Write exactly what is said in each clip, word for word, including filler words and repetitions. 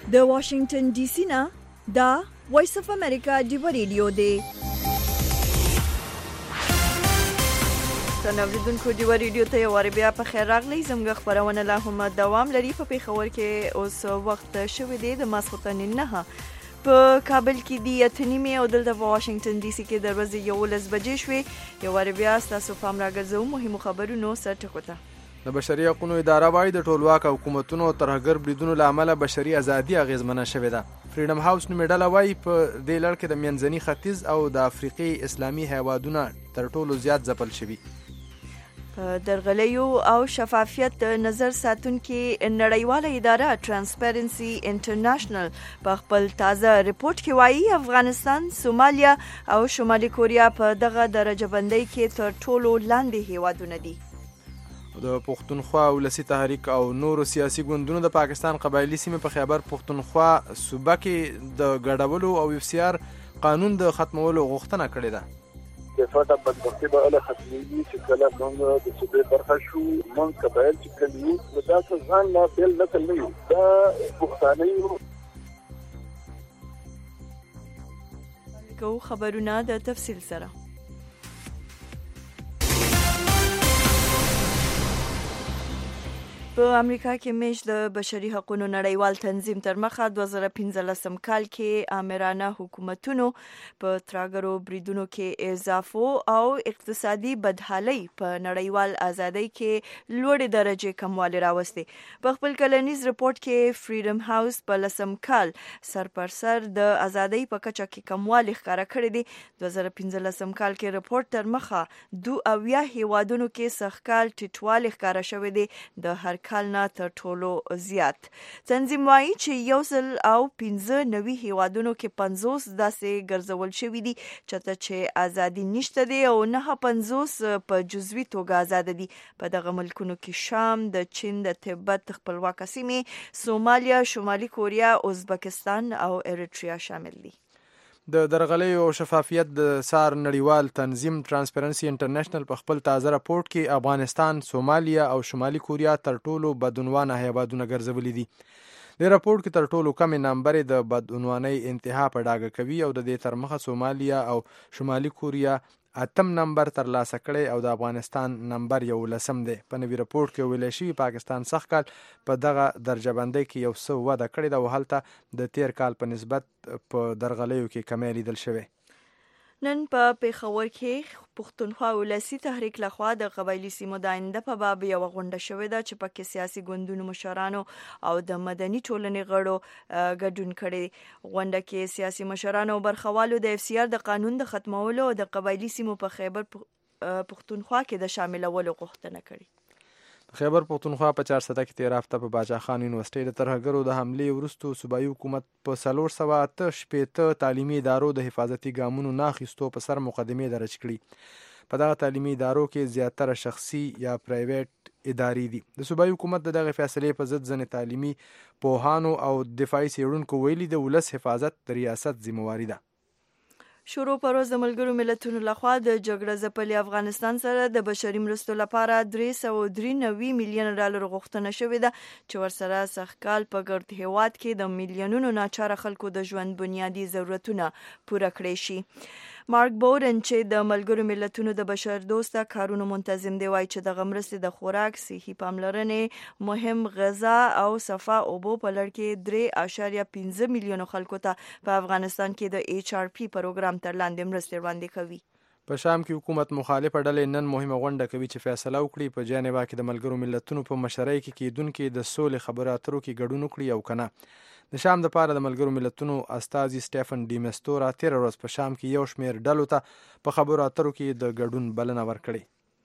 د واشنگټن ډي سي نه دا وایس اف امریکا ډیو ریډیو دی. تنوریدونکو ډیو ریډیو ته یو وار بیا په خیر راغلی. زموږ خبرونه لا هم دوام لري. په پیښور کې اوس وخت شوی دی د ماسخوتن نه په کابل کې دی اتنیمه او دلته په واشنگټن ډي سي کې د ورځې یولس بجې شوې. یو وار بیا تاسو پام راګرځو مهمو خبرونو سره ټکوته. د بشري حقوقو اداره وايي د ټولواک حکومتونو ترهګر بریدونو له امله بشري ازادي اغیزمنه شوې ده. فریډم هاوس نومې ډله وايي په دې لړ کې د منځني ختیځ او د افریقې اسلامي هیوادونه تر ټولو زیات ځپل شوي. په درغلیو او شفافیت نظر ساتونکي نړیواله اداره ترانسپیرنسي انټرنیشنل په خپل تازه ریپورت کې وايي افغانستان، سومالیا او شمالي کوریا په دغه درجه بندۍ کې تر ټولو لاندې هیوادونه دي. د پښتونخوا ولسی تحریک او نورو سیاسي ګوندونو د پاکستان قبایلی سیمې په خیبر پښتونخوا صوبه کې د ګډولو او اف سی آر قانون د ختمولو غوښتنه کړې ده. د فاټا بدبختي به له ختمېږي چې کله موږ د صوبې برخه شو، موږ قبایل چې کله یو دا ځان لا بیل نکل نه یو دا پښتانه یو. کو خبرونه د تفصیل سره. په امریکا کې میش د بشري حقوقو نړیوال تنظیم تر مخه دوه زره پنځلسم کال کې آمرانه حکومتونو په ترهګرو بریدونو کې اضافه او اقتصادي بدحالۍ په نړیوال ازادۍ کې لوړې درجه کموالی راوستي. په خپل کلنیز ریپورت کې فریډم هاوس په لسم کال سر پر سر د ازادۍ په کچه کې کموالی ښکاره کړی دی. دوه زره پنځلسم کال کې ریپورت تر مخه دو اویا هیوادونو کې سږکال ټیټوالی ښکاره شوی دی، د هر کال نه تر ټولو زیات. تنظیم وايي چې یو سل او پنځه نوي هیوادونو کې پنځوس داسې ګرځول شوي دي چې ازادي نشته دي او نه پنځوس په جزوي توګه آزاد دي. په دغه ملکونو کې شام، د چین، د تبت خپلواکه سیمې، سومالیا، شمالي کوریا، ازبکستان او اریتریا شامل دي. د درغلیو او شفافیت د سار نړیوال تنظیم ترانسپیرنسي انټرنیشنل په خپل تازه راپورټ کې افغانستان، سومالیا او شمالي کوریا تر ټولو بدعنوانه هیوادونه ګرځولي دي. د راپورټ کې تر ټولو کم نمبر د بدعنوانۍ انتها په ډاګه کوي او د دې تر مخه سومالیا او شمالي کوریا اتم نمبر تر لاسه کړی او د افغانستان نمبر یو لسم دی. په نوي راپورټ کې ویل شوي پاکستان سږ کال په دغه درجه بندۍ کې یو څه وده کړې ده او هلته د تیر کال په نسبت په درغلیو کې کمی لیدل شوی. نن په پیښور کې پښتونخوا ولسی تحریک لخوا د قبایلی سیمو د آینده په باب یو غونډه شوې ده چې پکې سیاسي ګوندونو مشرانو او د مدني ټولنې غړو ګډون کړي. غونډه کې سیاسي مشرانو او برخوالو د اف سی آر د قانون د ختمولو او د قبایلی سیمو په خیبر پښتونخوا کې د شاملولو غوښتنه کړې. خیبر پښتونخوا په چار سده کې تیر هفته په باچا خان یونیورسيټي د ترهګرو د حملې وروسته صوبایي حکومت په څلور سوه اته شپېته تعلیمي ادارو د حفاظتي ګامونو نه اخیستو په سر مقدمې درج کړي. په دغه تعلیمي ادارو کې زیاتره شخصي یا پرایویټ ادارې دي. د صوبایي حکومت د دغه فیصلې په ضد ځینې تعلیمي پوهانو او دفاعي څېړونکو ویلي د ولس حفاظت د ریاست ذمہواري ده. شروع پروز د ملګرو ملتونو لخوا د جګړه ځپلي افغانستان سره د بشري مرستو لپاره درې سوه درې نوي میلیونه ډالر غوښتنه شوې ده چې ورسره سږکال په ګرد هیواد کې د میلیونونو ناچاره خلکو د ژوند بنیادي ضرورتونه پوره کړی شي. مارک بورن چې د ملګرو ملتونو د بشر دوسته کارونو منتظم دی وایي چې دغه مرستې د خوراک، صحي پاملرنې، مهم غذا او صفا اوبو په لړ کې درې اعشاریه پنځه میلیونو خلکو ته په افغانستان کې د ایچ آر پی پروګرام تر لاندې مرستې وړاندې کوي. په شام کې حکومت مخالفه ډلې نن مهمه غونډه کوي چې فیصله وکړي په جنیوا کې د ملګرو ملتونو په مشرۍ کې کېدونکي د سولې خبرو اترو کې ګډون وکړي او کنه. د شام د پاره د ملګرو ملتونو استازي سټیفن ډي مستورا تیر ورځ په شام کې یو شمېر ډلو ته په خبرو اترو کې د ګډون بلنه ورکړې.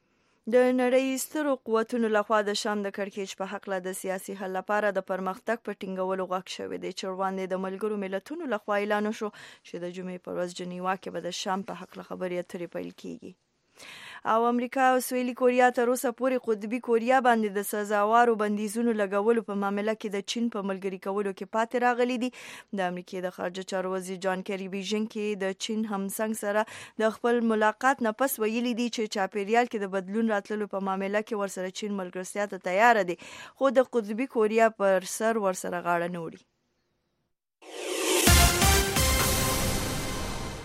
د نړۍ سترو قوتونو لخوا د شام د کړکېچ په حق له د سیاسي حل لپاره د پرمختګ په ټینګولو غږ شوی دی چې وړاندې د ملګرو ملتونو لخوا اعلان شو چې د جمعې پر ورځ جنیوا کې به د شام په حق له خبرې اترې پیل کیږي. او امریکا او سویلي کوریا تر اوسه پورې قطبي کوریا باندې د سزاوارو بندیزونو لګولو په معاملې کې د چین په ملګري کولو کې پاتې راغلي دي. د امریکا د خارجه چارو وزیر جان کیری بیژن کې د چین همسنګ سره د خپل ملاقات نه پس ویلي دي چې چاپیریال کې د بدلون راتللو په معاملې کې ورسره چین ملګرتیا ته تیار دي، خو د قطبي کوریا پر سر ورسره غاړه نه وړي.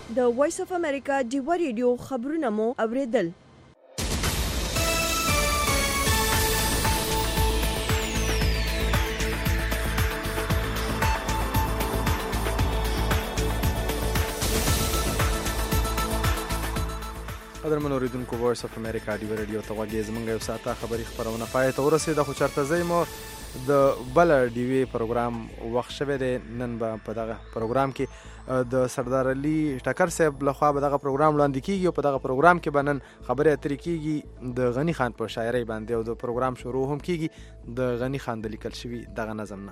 د وایس اف امریکا ډیوا ریډیو خبرونه مو اوریدل. قدرمن اوریدونکو، وایس اف امریکا ډیوا ریډیو ته غوږی زمونږ یو ساعته خبري خبرونه پای ته ورسېده، خو چرته ځای مو د بل ډیوی پروګرام وخت شوی دی. نن به په دغه پروګرام کې د سردار علي ټکر صاحب لخوا به دغه پروګرام وړاندې کیږي او په دغه پروګرام کې به نن خبرې اترې کیږي د غني خان په شاعرۍ باندې، او د پروګرام شروع هم کیږي د غني خان د لیکل شوي دغه نظم نه.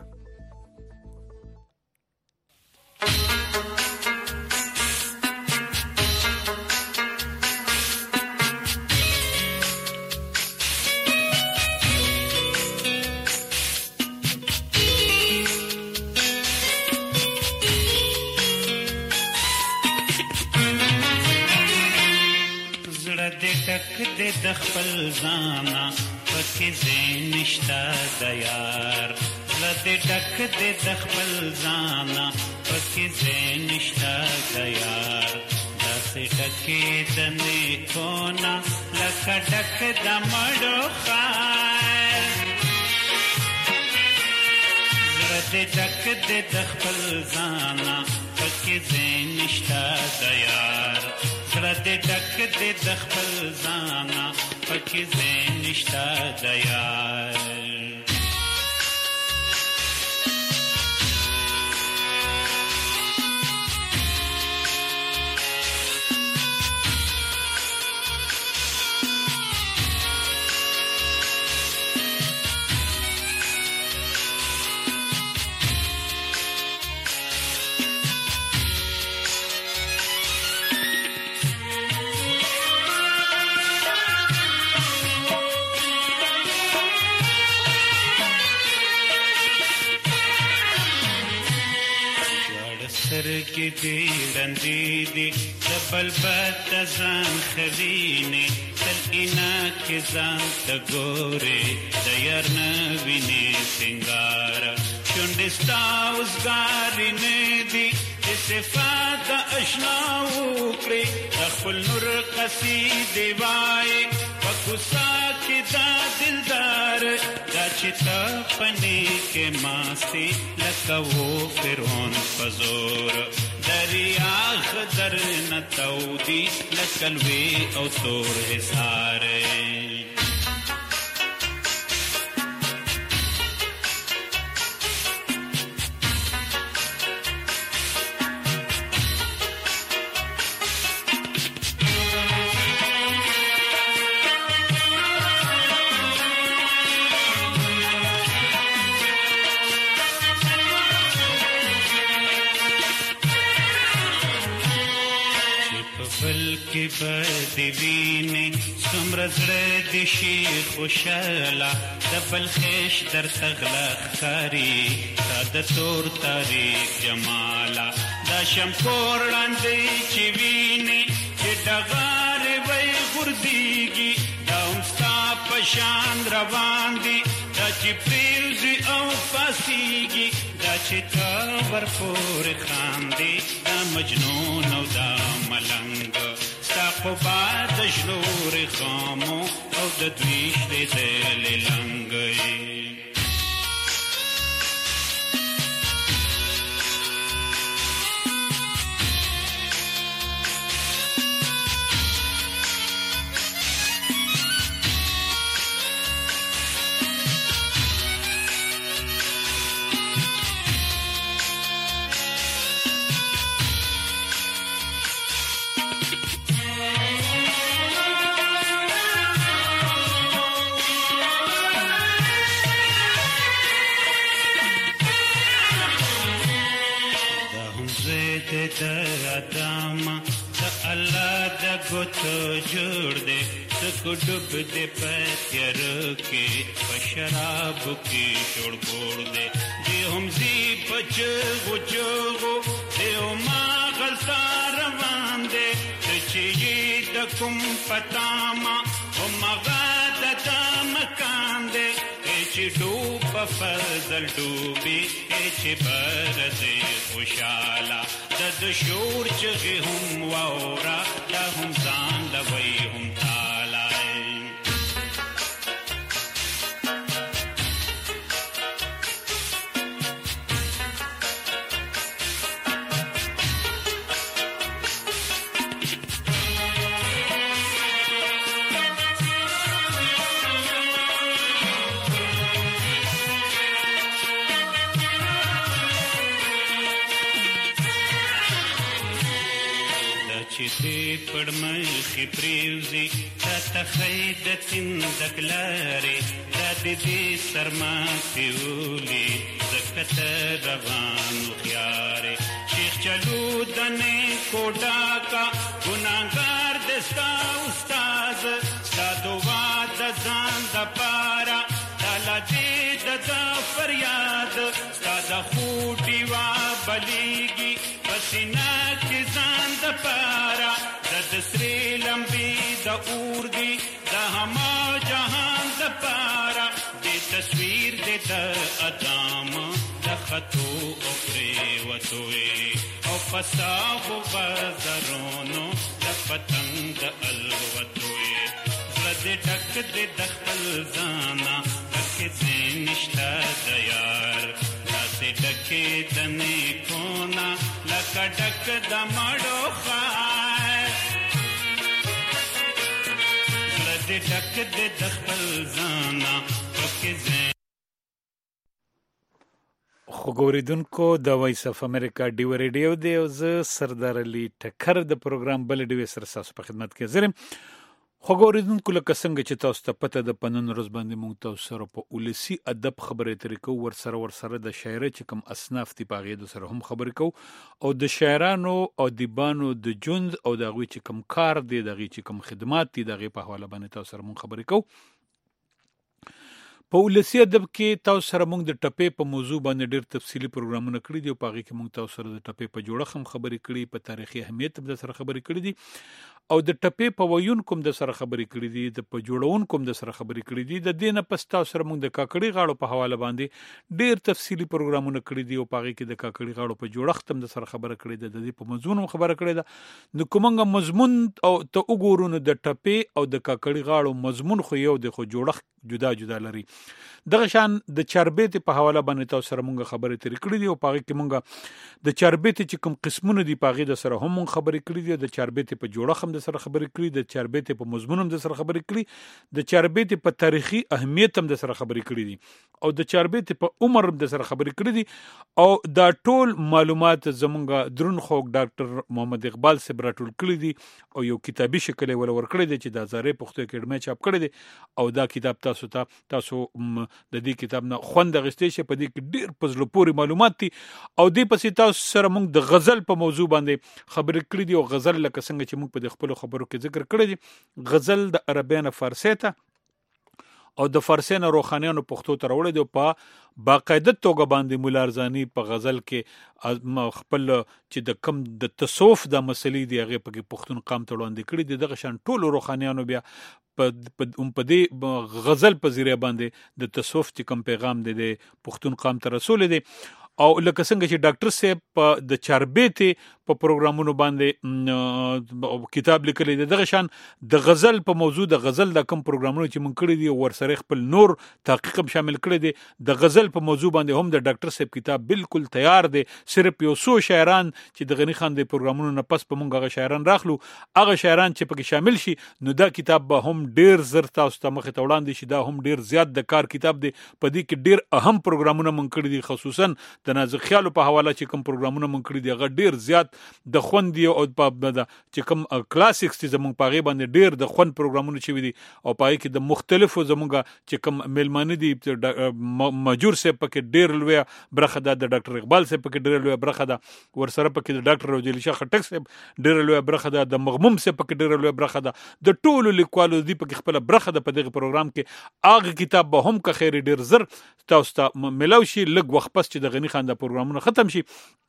د خپل ځانا پکې زین نشتا د یار، لته ټک دې د خپل ځانا پکې زین نشتا د یار، داسې ټکې د نیکونا لکه ټک د مړو خار، لته ټک دې د خپل ځانا پکې زین نشتا د یار، زړه ډک دې د خپل ځانا پکې زین نشتا د یار. کې دې ډندې دې د بلبل د ځان خزینې تل اینا کې ځان ته ګورې د یار نه وینې سنگار شونډې ستا اوزګارې نه دي د صفات د اشنا وکړې د خپل نور قصیدې وایې په کوڅه کې دا دلدار دا چې ته پنې کې ماستې لکه و فرعون په زور دریا خدر نتودی لکلوی او تور حساره بدوینه څومره زړه د شي خوشاله د بل خېش در تغلا خاري تا د تور تاریخ جمالا دا شمکور لاندې چې ویني چې ډغار وي غرديږي دا همستا پشان روان دي دا چې پریوزي او فاسيږي دا چې تا ورپور خاندي دا مجنون او دا ملنګ په باد شلور خامو او د دویش دې دل لنګي تو جوړ دې سکو ډوب دې پتیر کې بشراب کې جوړ ګور دې دې هم زی بچ غچو دې ما غلطا روان دې چې د کوم پتا ما او ما غاد د مکان دې چې ډوب په فضل ډوبي چې برځې خوشاله د د شور چغې هم واوره دا هم ځان لوی هم تالای چې دې پړمخې پرېوځي دا تخی د تندک لارې دا د دې سرماتې ولي ځکه ته روان هوښیارې شیخ چلو د نیکو ډاکه ګناهګار د ستا استاد ستا دعا د ځان دپاره تاله دې د ده فریاد ستا د خو ډیوه بلیږي په سینه کې ځان دپاره د سرې لمبې د اور دي د هما جهان دپاره د تصویر د د ادام د خطو او پرېوتو او په ساغو بازارونو د پتنګ د الوتو زړه دې ډک دې د خپل ځانه پکې ځای نشته د یار داسې ډکې د نیکونه لکه ډک د مړو خار زړه دې ډک دې د خپل ځانه پکې ځای خوګوریدونکو د وایس اف امریکا ډیو ریډیو دی او زه سردار علي ټکر د پروګرام بل ډیو سره تاسو په خدمت کې زرم خوګوریدونکو لکه څنګه چې تاسو ته پته د پنن روز باندې مونږ تاسو سره په اولسي ادب خبرې طریقو ور سره ور سره د شاعرۍ چې کوم اصناف دی پاغې د سره هم خبرې کو او د شاعرانو او دیبانو د جوند او د غوي چې کوم کار دی د غوي چې کوم خدمات دي د غوي په حواله باندې تاسو سره مونږ خبرې کو په ولسی ادب کې تاسو سره موږ د ټپې په موضوع باندې ډېر تفصیلی پروګرامونه کړی دي او په هغه کې موږ تاسو سره د ټپې په جوړښت هم خبرې کړې په تاریخي اهمیت هم د سره خبرې کړې دي او د ټپې په ویون کوم د سره خبرې کړې دي د په جوړون کوم د سره خبرې کړې دي د دینه پس تاسو سره موږ د کاکړي غاړو په حواله باندې ډېر تفصیلی پروګرامونه کړی دي او په هغه کې د کاکړي غاړو په جوړښت هم د سره خبره کړې ده د دې په مضمون هم خبره کړې ده نو کومه مضمون او ته وګورو نو د ټپې او د کاکړي غاړو مضمون خو یو د خو جوړښت جدا جدا لري دغه شان د چاربېت په حواله باندې تاسو سره مونږ خبرې ترې کړې دي او پاغه کې مونږ د چاربېت چې کوم قسمونه دي پاغه د سره هم مونږ خبرې کړې دي د چاربېت په جوړه هم د سره خبرې کړې د چاربېت په مضمون هم د سره خبرې کړې د چاربېت په تاریخي اهمیت هم د سره خبرې کړې دي او د چاربېت په عمر هم د سره خبرې کړې دي او دا ټول معلومات زمونږ درون خوګ ډاکټر محمد اقبال صاحب راټول کړی دي او یو کتابي شکل ول ورکړی دی چې د زارې پښتو اکیډمي چاپ کړی دی او دا کتاب تاسو ته تاسو د دې کتاب نه خوند غستې شي په دې کې ډېر پزلو پوري معلومات دي او دې پسې تاسو سره موږ د غزل په موضوع باندې خبرې کړې دي او غزل لکه څنګه چې موږ په خپل خبرو کې ذکر کړی دي غزل د عربی نه فارسی ته او د فارسی نه روخانیانو پښتو ته راوړی دی په باقاعده توګه باندې مولا ارزانی په غزل کې خپل چې د کم د تصوف د مسلې دی هغه په پښتون قام ته وړاندې کړی دی دغه شان ټول روخانیانو بیا په په دې غزل په ذریعہ باندې د تصوف چې کوم پیغام دی د پښتون قام ته رسول دی او لکه څنګه چې ډاکټر صاحب په د چاربېت په پروګرامونو باندې کتاب لیکلی دی دغه شان د غزل په موضوع د غزل د کوم پروګرامونو چې مونږ کړی دي ورسره خپل نور تحقیق هم شامل کړی دی د غزل په موضوع باندې هم د ډاکټر صاحب کتاب بالکل تیار دی صرف یو څو شاعران چې د غنی خان د پروګرامونو نه پس په مونږ هغه شاعران راخلو هغه شاعران چې پکې شامل شي نو دا کتاب به هم ډیر زر تاسو ته مخ ته وړاندې شي دا هم ډیر زیات د کار کتاب دی په دې کې ډیر اهم پروګرامونه مونږ کړی دي خصوصا د نازک خیالو په حواله چې کوم پروګرامونه مونږ کړی دي هغه ډیر زیات د خوند او په چې کوم کلاسیکس چې زمونږ په غي باندې ډیر د خوند پروګرامونه چوي دي او پای کې د مختلفو زمونږ چې کوم ملمانه دي ماجور سه پکې ډیر لوی برخه ده د ډاکټر اقبال سه پکې ډیر لوی برخه ده ورسره پکې د ډاکټر روجلی شاه خټک سه ډیر لوی برخه ده د مغموم سه پکې ډیر لوی برخه ده د ټولو لیکوالو دی پکې خپل برخه ده په دغه پروګرام کې اغه کتاب به هم که خیر ډیر زر تاسو ته ملو شي لږ وخت پس چې د غنی خان د پروګرامونه ختم شي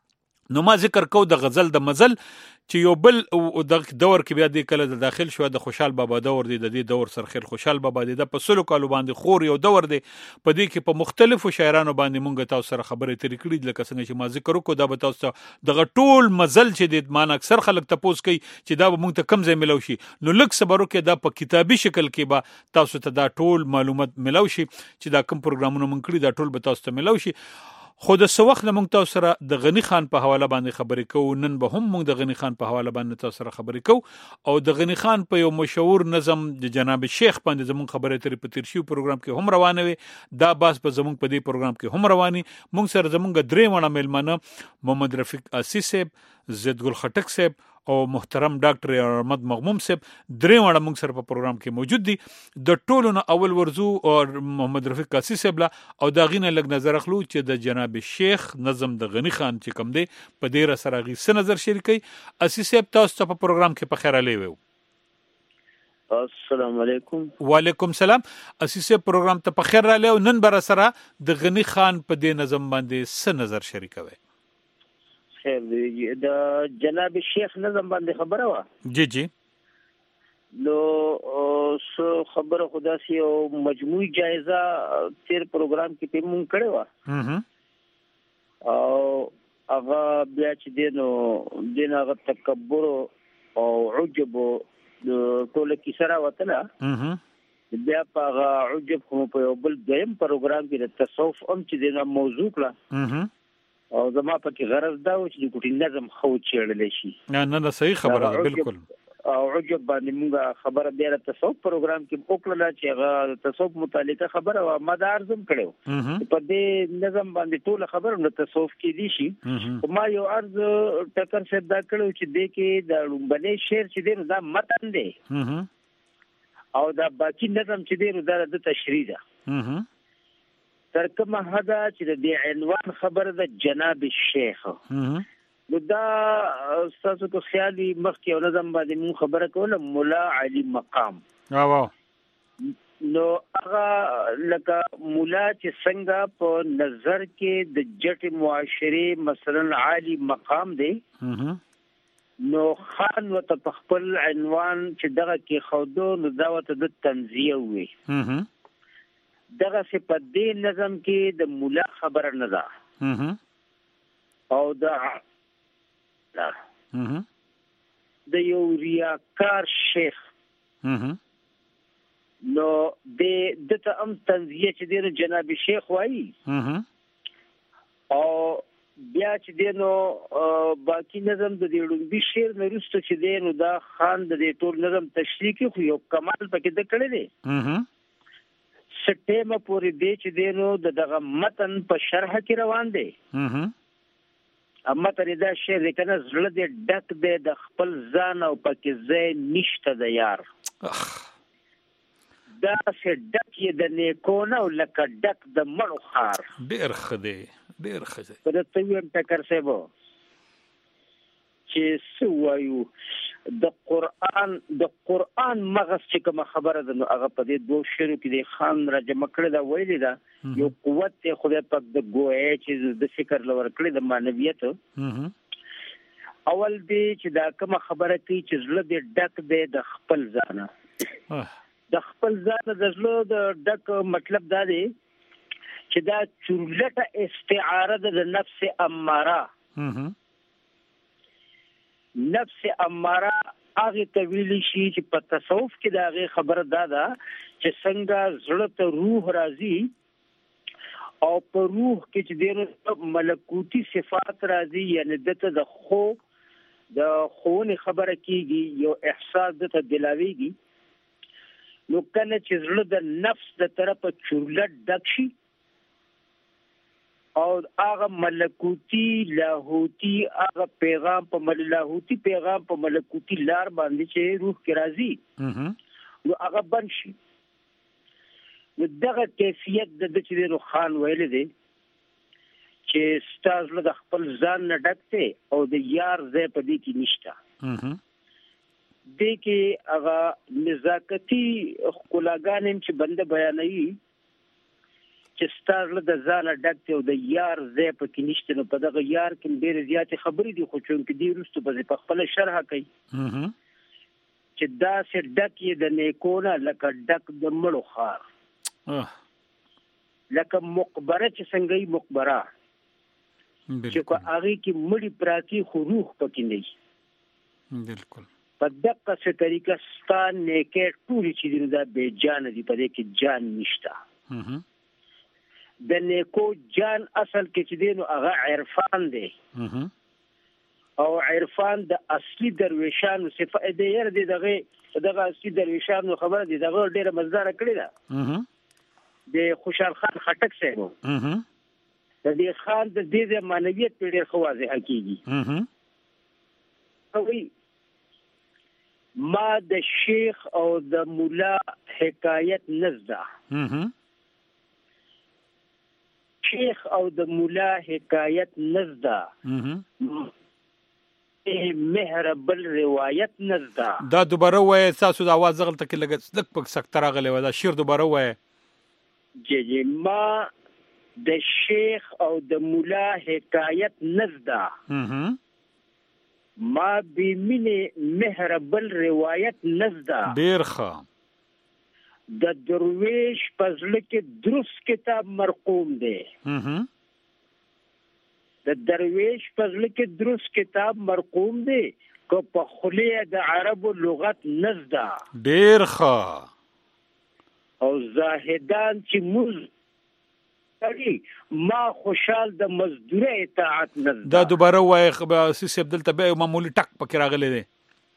نو ما ذکر کو د غزل د مزل چې یو بل د دور کې بیا د کله د داخل شو د خوشحال بابا دور دی د دې دور سرخیل خوشحال بابا دی د پسلو کالو باندې خور یو دور دی په دې کې په مختلفو شاعرانو باندې مونږ تاسو سره خبرې ترې کړې لکه څنګه چې ما ذکر وکړو دا به تاسو دغه ټول مزل چې د مان اکثر خلک تاسو کوي چې دا به مونږ ته کم ځای ملو شي نو لک صبر وکړه دا په کتابي شکل کې به تاسو ته دا ټول معلومات ملو شي چې دا کوم پروګرامونه مونږ کړی دا ټول به تاسو ته ملو شي خو د سوخ نه مونږ تاسو سره د غنی خان په حواله باندې خبرې کوو نن به هم مونږ د غنی خان په حواله باندې تاسو سره خبرې کوو او د غنی خان په یو مشهور نظم د جناب شیخ باندې زموږ خبرې ترې په تیر شي پروګرام کې هم روانه وي دا باس په زموږ په دې پروګرام کې هم رواني مونږ سره زموږ درې وړه ملمنه محمد رفیق اسی صاحب زید ګل خټک صاحب او محترم ډاکټر احمد مغموم صاحب درې وړه موږ سره په پروګرام کې موجود دي د ټولو نه اول ورزو او محمد رفیق قاسی صاحب لا او دا غینه لګ نظر اخلو چې د جناب شیخ نظم د غنی خان چې کوم دی په ډیر سره غي س نظر شریکي اسی صاحب تاسو ته په پروګرام کې په خیر علي وو السلام علیکم وعلیکم السلام اسی صاحب پروګرام ته په خیر علي او نن بر سره د غنی خان په دې نظم باندې س نظر شریکوي د جناب شیخ نظم باندې خبره وا جی جی نو سو خبره خدا سي او مجموعي جایزه تیر پروګرام کې په مونږ کړو وا او هغه بیا چې دینو دین هغه تکبر او عجب ټول کې سره وته بیا په هغه عجب کوم په یو بل دیم پروګرام کې د تصوف هم چې دینه موضوع کړه او زما په کې غرض دا و چې د کوټی نظم خو چېړل شي نه نه صحیح خبره ده بالکل او عجب باندې موږ خبره بیا د تصوف پروګرام کې وکړه چې هغه تصوف متعلقه خبره او مدار زم کړو په دې نظم باندې ټول خبره نو تصوف کې دي شي ما یو عرض ټکر څه دا کړو چې د کې د لومبني شعر چې دی دا متن دی او دا باقی نظم چې دی دا د تشریح ده ترکمه هدا چې د عنوان خبره د جناب شیخ نو دا تاسو کو خیالي مخکې او نظم باندې مون خبره کوله مولا علي مقام واو نو هغه لکه مولا چې څنګه په نظر کې د جټ معاشري مثلا عالي مقام دی نو خان وت په خپل عنوان چې دغه کې خودو نو دا وت د تنزیه وي دغه څه په دې نظم کې د مولا خبره نه ده او د د یو ریاکار شیخ نو د دته ام تنزیه چې د جناب شیخ وایي او بیا چې دینو باقی نظم د دې لومبي شعر نه رسته چې دینو دا خان د دې ټول نظم تشریح کې خو یو کمال پکې د کړی دی سټیمه پورې دی چې دینو د دغه متن په شرح کې روان دی اما تر دا شعر کنه زړه دې ډک دی د خپل ځان او پکې ځای نشته د یار دا څه ډک یې د نیکونه او لکه ډک د مړو خار ډېر ښه دی ډېر ښه دی په دې ویم ټکر سیبو چې څه وایو د قرآن د قرآن مغز چې کوم خبره ده نو هغه په دې دوه شعرو کې د خان را جمع کړی دا ویلي ده یو قوت ته خدای پاک د ګویا چې د فکر لور کړی د معنویت اول دی چې دا کوم خبره کوي چې زړه دې ډک دی د خپل ځانه د خپل ځانه د زړه د ډک مطلب دا دی چې دا چورلټه استعاره ده د نفس اماره نفس اماره هغه طویل شي چې په تصوف کې دا هغه خبره دا ده چې څنګه زړه ته روح راځي او په روح کې چې د ملکوتی صفات راځي یعنی دته د خو د خونه خبره کیږي یو احساس دته دلاویږي نو کنه چې زړه د نفس د طرفه چورلټ ډک شي او هغه ملکوتی لاهوتی هغه پیغام په مل لاهوتی پیغام په ملکوتی لار باندې چې روح کې راځي نو هغه بن شي نو دغه کیفیت د چې روح خان ویل دي چې ستاسو له خپل ځان نه ډکته او د یار ځای په دې کې نشته دې کې هغه نزاکتی خلاګانم چې بنده بیانوي چې ستاسو د ځاله ډک او د یار زې په کې نشته نو په دغه یار کې ډېر زیات خبرې دي خو چې دی رستو په خپل شرح کوي چې دا سر ډک یې د نیکونه لکه ډک د مړو خار لکه مقبره چې څنګه یې مقبره چې کو هغه کې مړی پراتی خو روح پکې نه بالکل په دغه څه طریقه ستان نیکه ټول چې دا به جان دي په دې کې جان نشته د نیکو جان اصل کې چې دی نو هغه عرفان دی او عرفان د اصلي درویشانو صفه دی یره دی دغه دغه اصلي درویشانو خبره دی دغه ډیره مزدار کړی دا د خوشحال خان خټک سره د دې خان د دې معنویت په ډیر خوازه حقيقي او ما د شیخ او د مولا حکایت نزده شیخ او د مولا حکایت نزده مهرب الروایت نزده دا دوباره وای تاسو د आवाज غلطه کې لګ لګ پک سکتر غلې و دا شیر دوباره وای جی جی ما د شیخ او د مولا حکایت نزده ما بیمینه مهرب الروایت نزده ډیر ښه د درویش پزله کې درست کتاب مرقوم دی د درویش پزله کې درست کتاب مرقوم دی کو په خلیه د عربو لغت نزده ډیر ښه او زاهدان چې مز ما خوشحال د مزدوره اطاعت نزده دا دوباره وای سیس عبدل تبع معمولی ټک پکې راغلی دی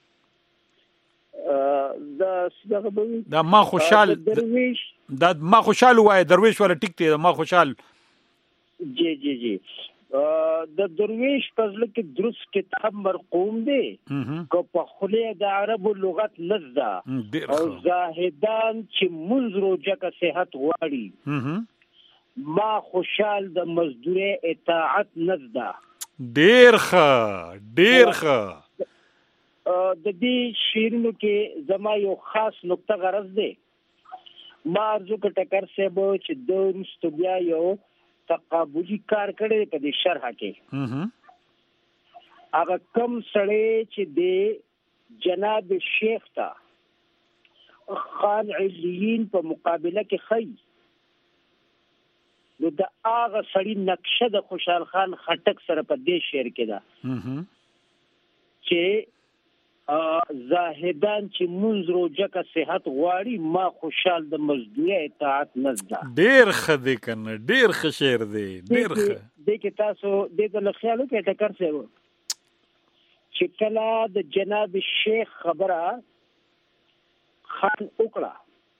دا دا ما خوشحال درویش دا ما خوشحال وای درویش ولا ټیک دی ما خوشحال جی جی جی د درویش پزله کې درست کتاب مرقوم دی کو په خلیه د عربو لغت نزده او زاهدان چې منځ روزه کا صحت غواړي ما خوشحال د مزدوره اطاعت نزده ډیر ښه ډیر ښه د دې شیرینو کې زما یو خاص نقطه غرض دی ما ارزو ک ټکر سبو چې د رستو بیا یو تقابلی کار کړی په دې شرح کې هغه کم سړی چې د جناب شیخ تا خان علیین په مقابله کې خی نو د هغه سړی نقشه د خوشحال خان خټک سره په دې شعر کې ده چې زاهدان چې منځ روزه کا صحت غواړي ما خوشحال د مزدوره اطاعت نزده ډیر ښه دی کنه ډیر ښه شعر دی ډیر ښه د کې تاسو د له خیالو کې ټکر څه و چې کله د جناب شیخ خبره خان وکړه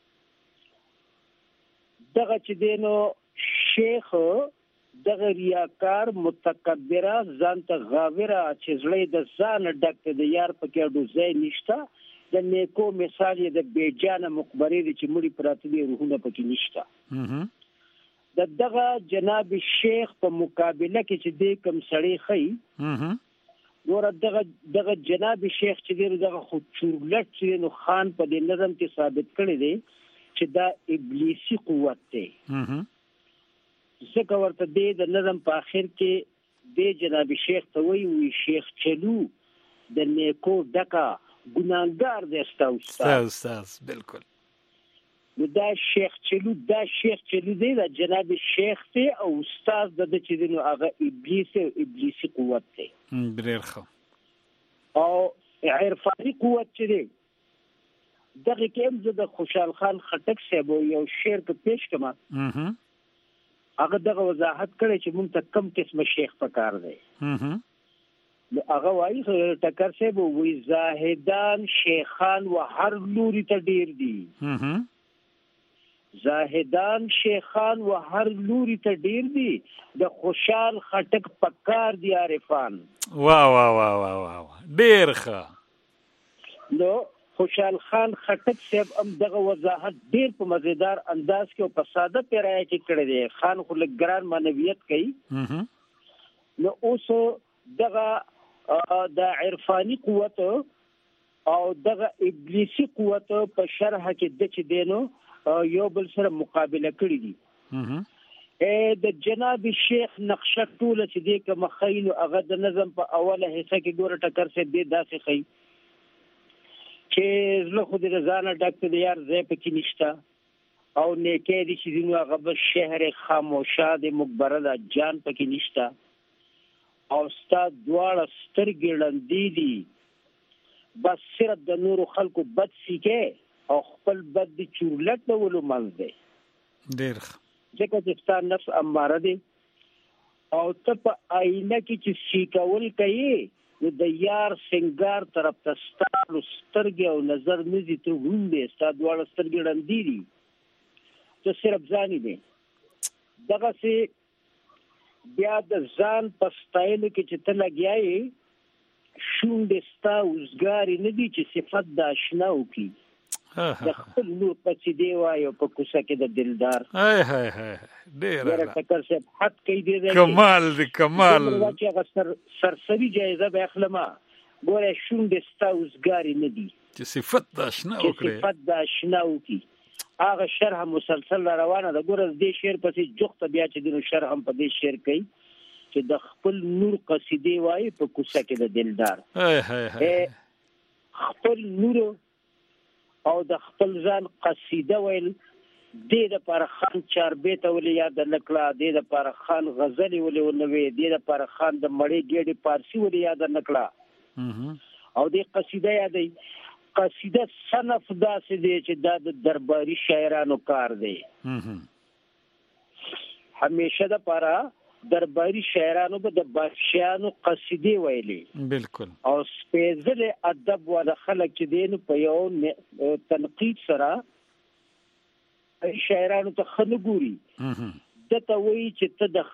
دغه چې دینو شیخ دغه ریاکار متکبره ځان ته غاوره چې زړه د ځان ډک د یار په کې ډوزې نشته د نیکو مثال د بیجانه مقبره چې مړي پراته دي روحونه پکې نشته د دغه جناب شیخ په مقابله کې چې د کم سړی خي ګوره دغه دغه جناب شیخ چې دغه خو چورلټ چې نو خان په دې نظم کې ثابت کړی دی چې دا ابلیسی قوت دی څنګه ورته دی د نظم په اخر کې د جناب شیخ ته وی وی شیخ چلو د نیکو ډکا ګناګار دی استاد استاد بالکل نو دا شیخ چلو دا شیخ چلو دی د جناب شیخ ته او استاد د چې دنو هغه ابلیس او ابلیسی قوت دی ډیر ښه او عرفاني قوت چې دی دغه کې هم د خوشحال خان خټک صاحب یو شعر په پیش کما هغه دغه وضاحت کړي چې مونږ ته کم قسم شیخ پکار دی نو هغه وایي ټکر صاحب وی زاهدان شیخان و هر لوري ته ډیر دي زاهدان شیخان و هر لوري ته ډیر دي د خوشحال خټک پکار دی عارفان واه واه واه واه واه ډیر ښه نو خوشحال خان خټک صاحب هم دغه وضاحت ډیر په مزیدار انداز کې او په ساده پیرای کې کړی دی خان خو لږ ګران معنویت کوي نو اوس دغه د عرفاني قوت او دغه ابلیسی قوت په شرح کې د چې دینو یو بل سره مقابله کړی دي د جناب شیخ نقشه ټوله چې دی کوم خیل هغه د نظم په اوله حصہ کې ګوره ټکر سي دی داسې خی چې زه خو د رضانه ډاکټر یار زه پکې نشتا او نیکه دي چې دینو هغه به شهر خاموشه د مقبره د جان پکې نشتا او استاد دواړه سترګې لندې دي بس صرف د نور خلکو بد سیکه او خپل بد دي چورلټ نه ولو منځ دی ډیر ځکه چې ستا نفس اماره دی او ته په آینه کې چې سیکول کوي نو د یار سنگار طرف ته ستا سترګې او نظر نزي ته وندې ستا دواړه سترګې ړندې دي ته صرف ځاني دی دغه سي بیا د ځان په ستایلو کې چې ته لګیایې شونډې ستا اوزګارې نه دي چې صفت د اشنا وکړي د خپل نور پسې دی وایو په کوڅه کې د دلدار هاي هاي هاي ډیر ډیر ټکر شه حد کوي دی کمال دی کمال چې هغه سرسری جایزه به اخلمه ګوره شونډې ستا اوزګارې نه دي چې صفت د اشنا وکړي چې صفت د اشنا وکړي هغه شرح مسلسل روانه ده ګوره دې شعر پسې جوخته بیا چې دینو شرح هم په دې شعر کوي چې د خپل نور قصیدې وایي په کوڅه کې د دلدار هاي هاي هاي خپل نور او د خپل ځان قصیده ویل د د پر خان چاربیت ول یاد نکړه د د پر خان غزل ول ونوي د د پر خان د مړی ګډي پارسی ول یاد نکړه او د قصیده یادې قصیده صنف داسې دی چې د درباري شاعرانو کار دی همیشه د پر درباري شاعرانو به د بادشاہانو قصیدې ویلي بالکل او سپیزل ادب ولا خلک چې دین په یو تنقید سره شاعرانو ته خلګوري دته وی چې ته د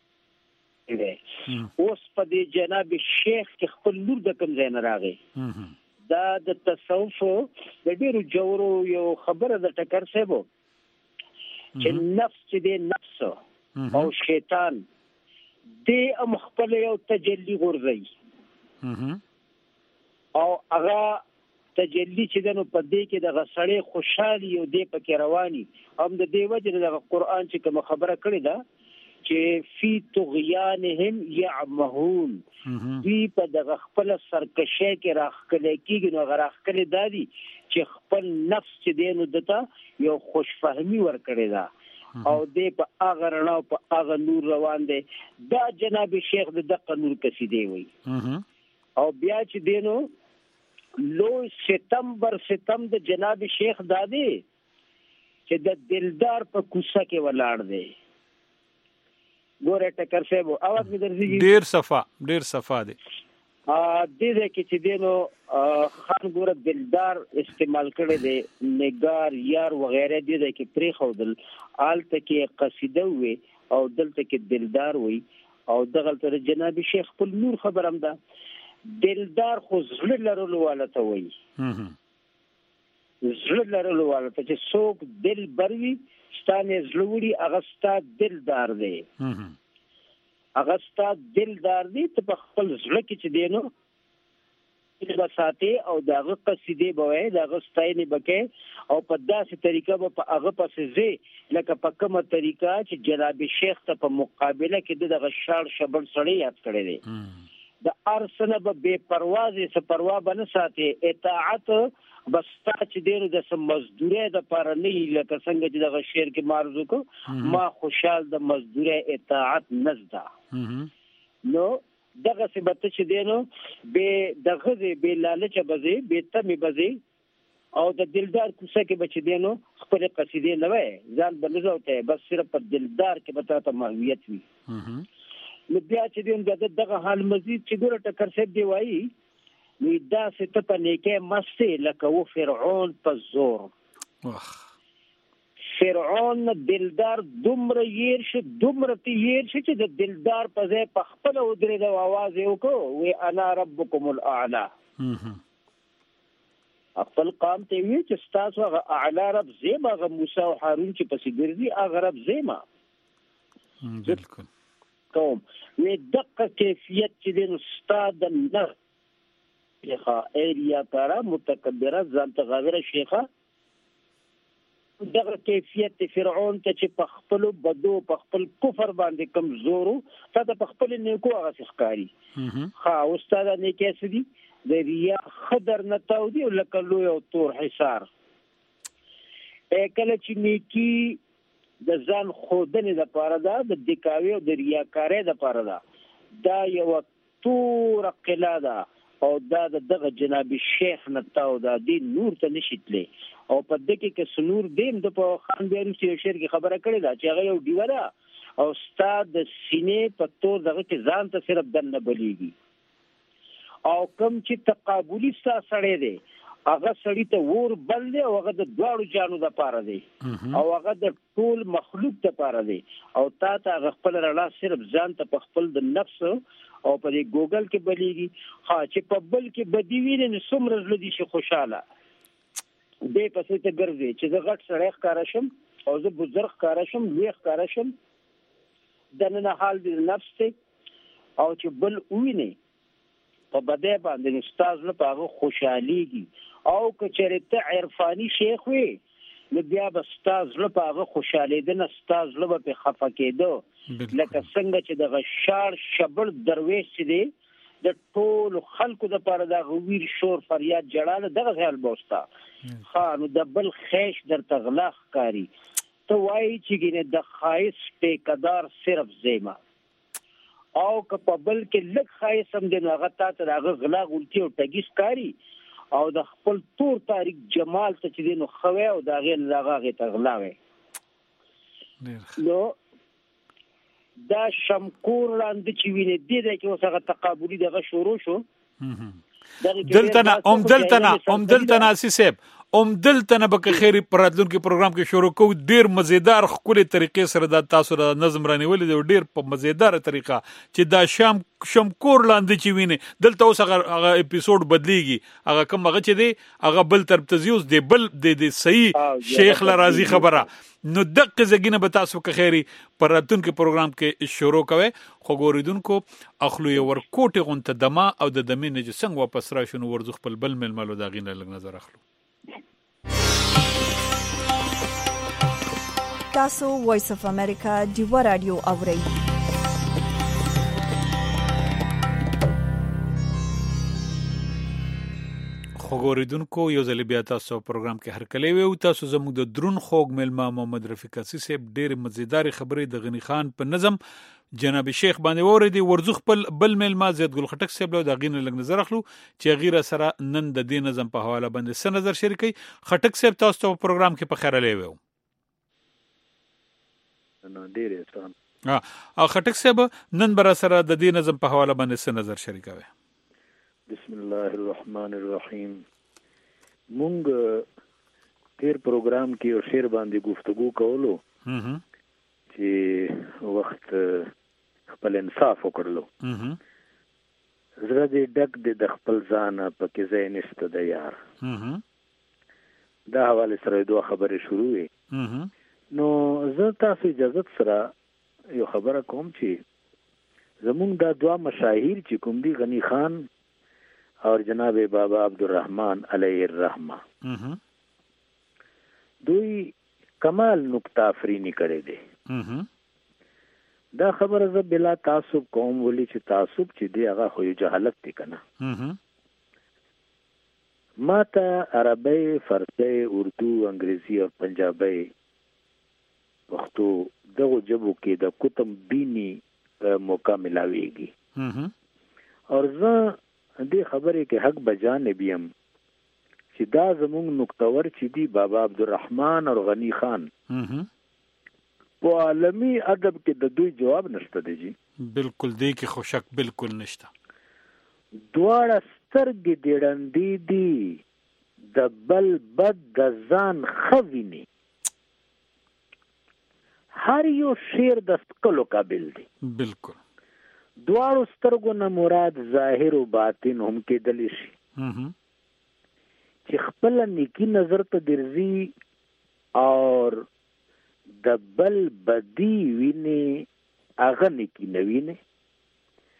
اوس په دې جناب شیخ کې خپل نور د کوم ځای نه راغی دا د تصوف د ډیرو جوړو یو خبره د ټکر سبو چې نفس چې دې نفس او شیطان دې ام خپل یو تجلی غورځي او هغه تجلی چې دنو په دې کې د غسړې خوشحالي او دې پکې رواني هم د دې وجه د قرآن چې کوم خبره کړې ده چې فی طغیانهم یعمهون دوی په دغه خپل سرکشه کې راخکلې کېږي نو راخکلې دادي چې خپل نفس چې دینو دته یو خوشفهمي ورکړې ده او دې په هغه رڼا په هغه نور روان دی دا جناب شیخ د دقه نور قصیدې وي او بیا چې دینو لوی ستمبر ستم د جناب شیخ دادی چې د دلدار په کوڅه کې ولاړ دی ګوره ټکر صاحب اواز می درځي ډیر صفا ډیر صفا دی ا دې دې کې چې دینو خان ګوره دلدار استعمال کړي دي نگار یار وغیرہ دې دې کې پری خودل آلته کې قصیده وي او دلته کې دلدار وي او دغه تر جناب شیخ په نور خبرم ده دلدار خو زړه لرلو والته وي زړه لرلو والته چې څوک دل بروي ستانه زړوري اغستا دلدار دی اغستا دلدار دی ته په خپل زړه کې چې دینو د ساتي او دغه قصیدې بوي دغه ستاینې بکې او په داسې طریقه په هغه پسې زی لکه په کومه طریقه چې جناب شیخ ته په مقابله کې دغه شاړ شبل سړی یاد کړی دی د ارسنه به بے پروازه څه پروا بنه ساتي اطاعت بستا چې دینو د سم مزدوري د پاره نه لکه څنګه چې دغه شعر کې مارزو کو ما خوشحال د مزدوري اطاعت نزدا نو دغه ثبت چې دینو به دغه به لالچ بزي به تمي بزي او د دلدار کوڅه کې بچ دینو خپل قصیدې نه وای ځان بلځوته بس صرف په دلدار کې بتا ته ماهویت وي نو بیا چې دین دغه حال مزید چې ګوره ټکر صاحب دی وایي نو دا ست په نیکه مستې لکه و فرعون په زور فرعون دلدار دومره ير شو دومره تیر شو چې د دلدار په ځای په خپل ودرې د आवाज یو کو وی انا ربکم الاعلى خپل قام ته وی چې تاسو هغه اعلی رب زیما هغه موسی او هارون چې پسې ګرځي هغه رب زیما بالکل کوم وی دقه کیفیت چې د استاد نه شیخه ایریا کارا متکبره ځان ته غاوره شیخه دغه کیفیت فرعون ته چې په خپل بدو په خپل کفر باندې کمزورو تا ته په خپل نیکو هغه ښکاری ها استاد نه کیسه دي د ریا خدر نه تاو دی لکه لوی او تور حصار کله چې نیکی د ځان خودنې د پاره ده د دکاوی او د ریاکارۍ د پاره ده دا یو تور قلا ده او دا دغه جناب شیخ نتاو دا دی نور ته نشیتلې او په دغه کې سنور دیم د په خان بیرو چې شعر کې خبره کړې ده چې هغه یو دیوه ده او استاد د سینې په تور دغه کې ځان ته صرف دنه بلیږي او کوم چې تقابلی ستا سړی دی هغه سړی ته ور بل دی او هغه د دواړو جانو د پاره دی او هغه د ټول مخلوق د پاره دی او تا ته هغه خپل رڼا صرف ځان ته په خپل د نفس او په دې ګوګل کې بلیږي ها چې په بل کې بدی ویني نو څومره زړه دي شي خوشاله دې پسې ته ګرځي چې زه غټ سړی ښکاره شم او زه بزرګ ښکاره شم لوی ښکاره شم دننه حال دې نفس ته او چې بل ویني په بده باندې استاد له هغه خوشحاليږي او که چېرته عرفاني شیخ وي نو بیا به استاد له هغه خوشحالېدنه استاد له په خفه کېدو لکه څنګه چې د غشار شبر درویش دی د ټول خلکو د پاره د غویر شور فریاد جړاله دغه خیال بوستا خان د بل خیش در تغلاخ کاری ته وایي چې ګینه د خایس په قدر صرف زیما او که په بل کې لږ خایس هم د هغه ته هغه غلا غلطي او ټګیس کاری او د خپل تور تاریخ جمال ته چې نو خوي او دا غیر هغه ته غلاوي نو دا شمکور لاندې چې ویني د دې کې اوسه تقابلی دغه شروع شو دلتنا ام دلتنا ام دلتنا سیسب ام دلتنا بک خیری پراتلون کې پروګرام کې شروع کو ډیر مزیدار خولي طریقې سره د تاسو د نظم رانیول دی ډیر په مزیدار طریقه چې دا شام شمکور لاندې چې ویني دلته اوس هغه اپیزود بدلیږي هغه کوم هغه چې دی هغه بل طرف ته زیوس دی بل د صحیح شیخ لرازي خبره نو دغه زګینه به تاسو کې خیری پراتلون کې پروګرام کې شروع کوي خو ګوریدونکو اخلو یو ور کوټه غونته دما او د دمه نه څنګه واپس را شنو ورزخ خپل بل ململو دا غینه لګ نظر اخلو تاسو وایس اف امریکا دیو رادیو اورئ خوګوریدونکو یو ځل بیا تاسو پروګرام کې هر کله وي او تاسو زموږ د درون خوګ ملما محمد رفیق اسی صاحب ډېر مزیدار خبرې د غنی خان په نظم جناب شیخ باندې وردی ورزخ بل ملما زید ګل خټک صاحب له د غینه لګ نظر اخلو چې غیره سره نن د دې نظم په حواله باندې څه نظر شریکي خټک صاحب تاسو په پروګرام کې په خیره لوي نو ډیر احسان ها خټک صاحب نن بر سره د دې نظم په حواله باندې څه نظر شریکوي بسم الله الرحمن الرحیم مونږ تیر پروګرام کې او شعر باندې گفتگو کولو چې وخت خپل انصاف وکړلو زړه دې ډک دې د خپل ځان په کې ځای نشته د یار دا حواله سره دوه خبرې شروع وي نو زه تاسو اجازه سره یو خبره کوم چې زمونږ دا دوا مشاهیر چې کوم دي غنی خان اور جناب بابا عبدالرحمن علیه الرحمه دوی کمال نقطه افرینی کړی دی دا خبره زه بلا تعصب کوم ولی چې تعصب چې دی هغه خو جهالت دی کنه ما ته عربی فارسی اردو انګریزي او پنجابی پښتو دغه جبو کې د کتب بینی موقع ملاويږي اور زه دې خبرې کې حق بجانب یم چې دا زموږ نقطور چې دی بابا عبدالرحمن اور غنی خان په عالمی ادب کې د دوی جواب نشته دی جی بالکل دی کې خوشک بالکل نشته دواړه سترګې دیړندې دي د بل بد د ځان خویني هر یو شعر د سکلو قابل دی بالکل دواړو سترګو نه مراد ظاهر او باطن هم کېدل شي چې خپل نیکی نظر ته درځي اور د بل بدی ویني هغه نیکی نه ویني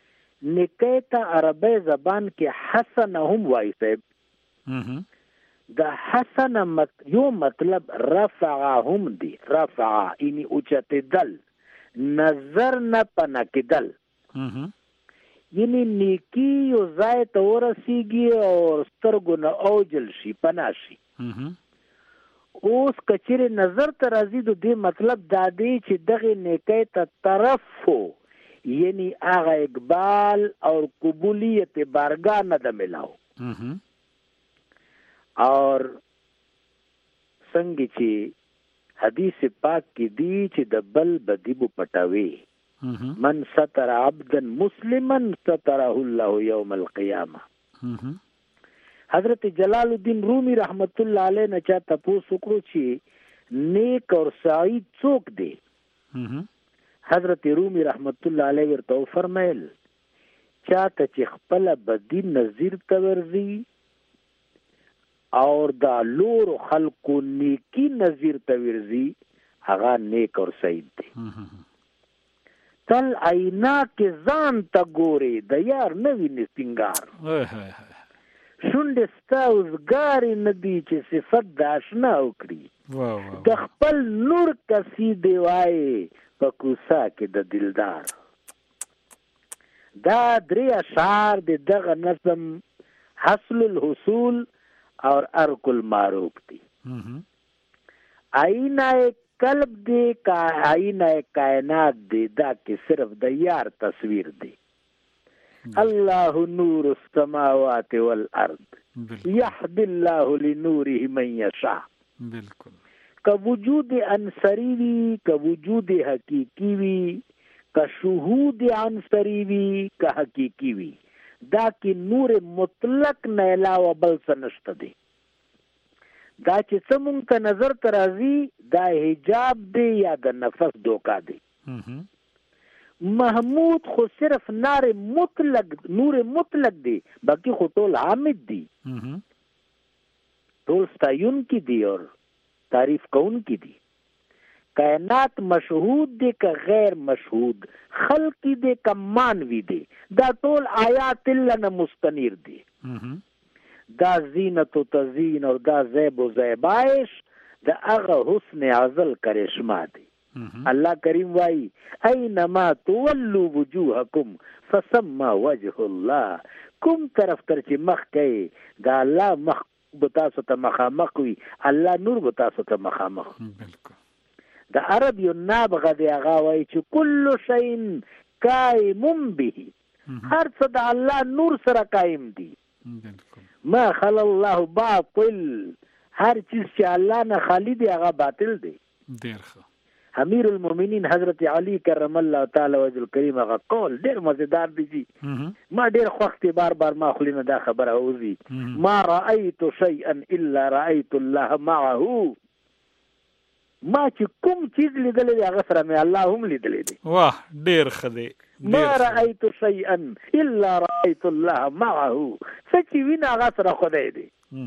نیکی ته عربی زبان کې حسن هم وایي صاحب د حسن مت یو مطلب رفعهم دی، رفع یعنی اوچتدل، نظر نه پناه کېدل، یعنی نیکی یو ځای ته ورسیږي او سترګو نه اوجل شي، پناه شي. اوس کچېرې نظر ته راځي د دې مطلب دا دی چې دغه نیکی ته طرف و، یعنی هغه اقبال اور قبولیت بارگاہ نه ده ملاو. اور څنګه چې حدیث پاک کې دی چې د بل بدی بو پټاوي، من ستر عبدا مسلما ستره الله یوم القیامه. حضرت جلال الدین رومی رحمت الله علیه نه چا تپوس وکړو چې نیک اور سعید څوک دی؟ حضرت رومی رحمت الله علیه ورته فرمایل چاته چې خپل بدی نظیر ته ورځي اور دا لور خلقو نیکی نظیر ته ورځي هغه نیک اور سعید دی. تل عینا کې ځان ته ګوري د یار نوی نسنګار، شونډې ستا اوزګارې نه دي چې صفت د اشنا وکړي، د خپل نور کسی دی وایي په کوڅه کې د دلدار. دا درې اشعار د دغه نظم حصل الحصول اور ارک المعروف دی. آئینہ قلب دی کا آئینہ کائنات دی، دا کې صرف د یار تصویر دی. اللہ نور السماوات والارض یهدی اللہ لنوره من یشاء. بالکل کا وجود انصری وی، کا وجود حقیقی وی، کا شہود انصری وی، کا حقیقی وی، دا کی نور مطلق نه علاوه بل څه نشته دی. دا چې څه مونږ ته نظر ته راځي دا حجاب دی یا د نفس دوکا دی. محمود خو صرف نار مطلق نور مطلق دی، باقی خو ټول حامد دی، ټول ستایون کی دی اور تعریف کون کی دی. کائنات مشهود دی که غیر مشهود، خلقی دی که مانوی دی، دا ټول آیات اللہ نه مستنیر دی. دا زینت و تزین اور دا زیب و زیبائش دا اغا حسن عزل کرشما دی. اللہ کریم وائی اینما تولو وجوہکم فسما وجہ اللہ. کم طرف تر چی مخ کئی دا اللہ مخ بتاسو تا مخامخ وی، اللہ نور بتاسو تا مخامخ. دا عرب یو نابغه دی آغا وائی چی کل شئین قائم بھی، ہر صدا اللہ نور سر قائم دی. ما خل اللہ باطل، ہر چیز چی اللہ نا خالی دی آغا باطل دی. دیر خوا امیر المومنین حضرت علی کرم الله تعالی وجه الکریم هغه قول ډیر مزیدار دی. ما ډیر خوښ بار بار ما خلینه دا خبره اوزی، ما رأیت شیئا الا رأیت الله معه. ما چې کوم چیز لیدلی دی هغه سره مې الله هم لیدلی دی. واه ډیر ښه دی. ما رأیت شیئا الا رأیت الله معه. څه چې وینه هغه سره خدای دی.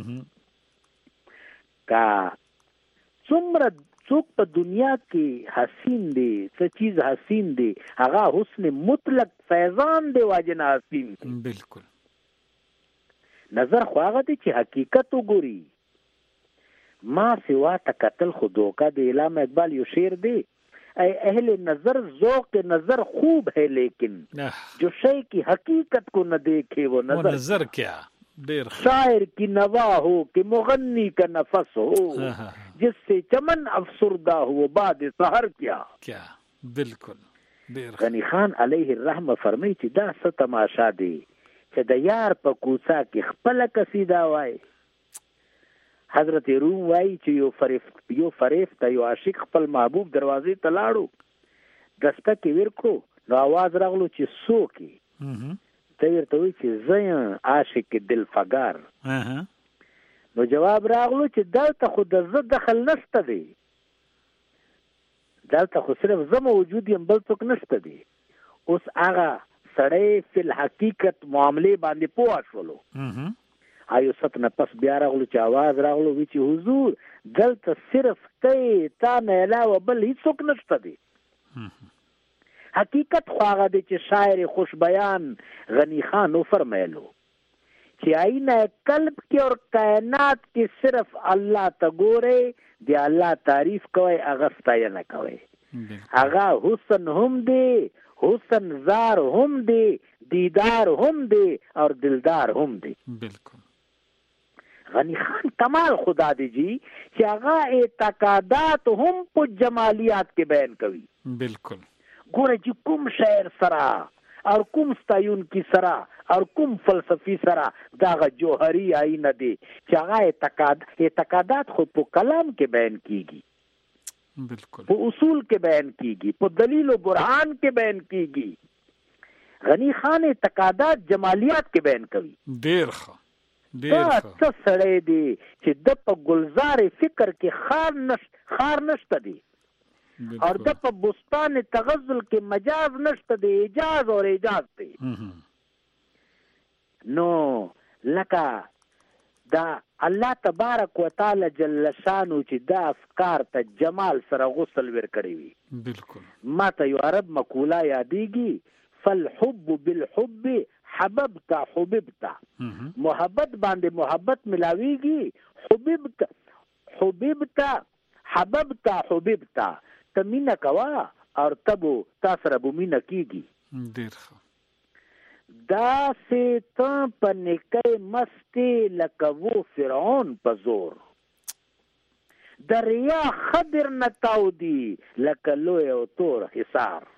کا څومره څوک په دنیا کې حسین دی، څه چیز حسین دی، هغه حسن مطلق فیضان دی واجنه حسین دی. بالکل نظر خو هغه دی چې حقیقت وګوري. ما سوا ته کتل خو دوکا دی. علامہ اقبال یو شعر دی، اے اہل نظر ذوق نظر خوب ہے لیکن جو شے کی حقیقت کو نہ دیکھے وہ نظر نظر کیا. دیر شاعر کی نوا ہو کہ مغنی کا نفس ہو، جس سے چمن افسردہ ہو بعد سحر کیا. کیا بالکل. غنی خان علیہ الرحمه فرمای چې دا څه تماشا دی چې د یار په کوڅه کې خپل قصیده وای. حضرت روم وای چې یو فریفت یو فریفت یو عاشق خپل محبوب دروازې ته لاړو، دسته کې ورکو نو आवाज راغلو چې څوک یې؟ ته ورته وایي چې زه یم عاشق دل فگار. نو جواب راغلو چې دلته خو د زه دخل نشته دی، دلته خو صرف زه موجود یم بل څوک نشته دی. اوس هغه سړی فی الحقیقت معاملې باندې پوه شولو. آیو ست نه پس بیا راغلو چې आवाज راغلو وی چې حضور دلته صرف ته تا نه علاوه بل هیڅوک نشته دی. حقیقت خو هغه دی چې شاعر خوش بیان غنی خان فرمایلو چې آئینہ قلب کې اور کائنات کې صرف الله ته ګورئ، دی الله تعریف کوئ، هغه ستاینه کوئ. هغه حسن هم دی، حسن زار هم دی، دیدار هم دی اور دلدار هم دی. بالکل. غنی خان کمال خدا دی جی چې هغه اعتقادات هم په جمالیات کې بیان کوي. بالکل. ګوره چې کوم شاعر سره اور کوم ستایون کی سره اور کوم فلسفی سره داغه جوهری آئینه دی چې هغه اعتقاد اعتقادات خو په کلام کې بیان کیږي. بالکل. په اصول کې بیان کیږي، په دلیل او برهان کې بیان کیږي. غنی خان اعتقادات جمالیات کې بیان کوي. ډیر ښه. دا څه سړی دی چې د په گلزار فکر کې خار نشت خار نشته دی اور د په بستان تغزل کې مجاز نشته دی، اجاز اور اجاز دی. نو لکه دا الله تبارک وتعالى جل شانو چې دا افکار ته جمال سره غسل ور کړی وي. بالکل. ما ته یو عرب مقوله یادېږي، فالحب بالحب حببت حببت. محبت باندې محبت ملاویږي، حببت حببت حببت حببت. ته مینه کوا اور تبو تا سره به مینه کیږي. ډیر ښه. دا سه ته په نکای مستی لکه وو فرعون په زور، دریا خضر نتاو دی لکه لوی او تور حصار.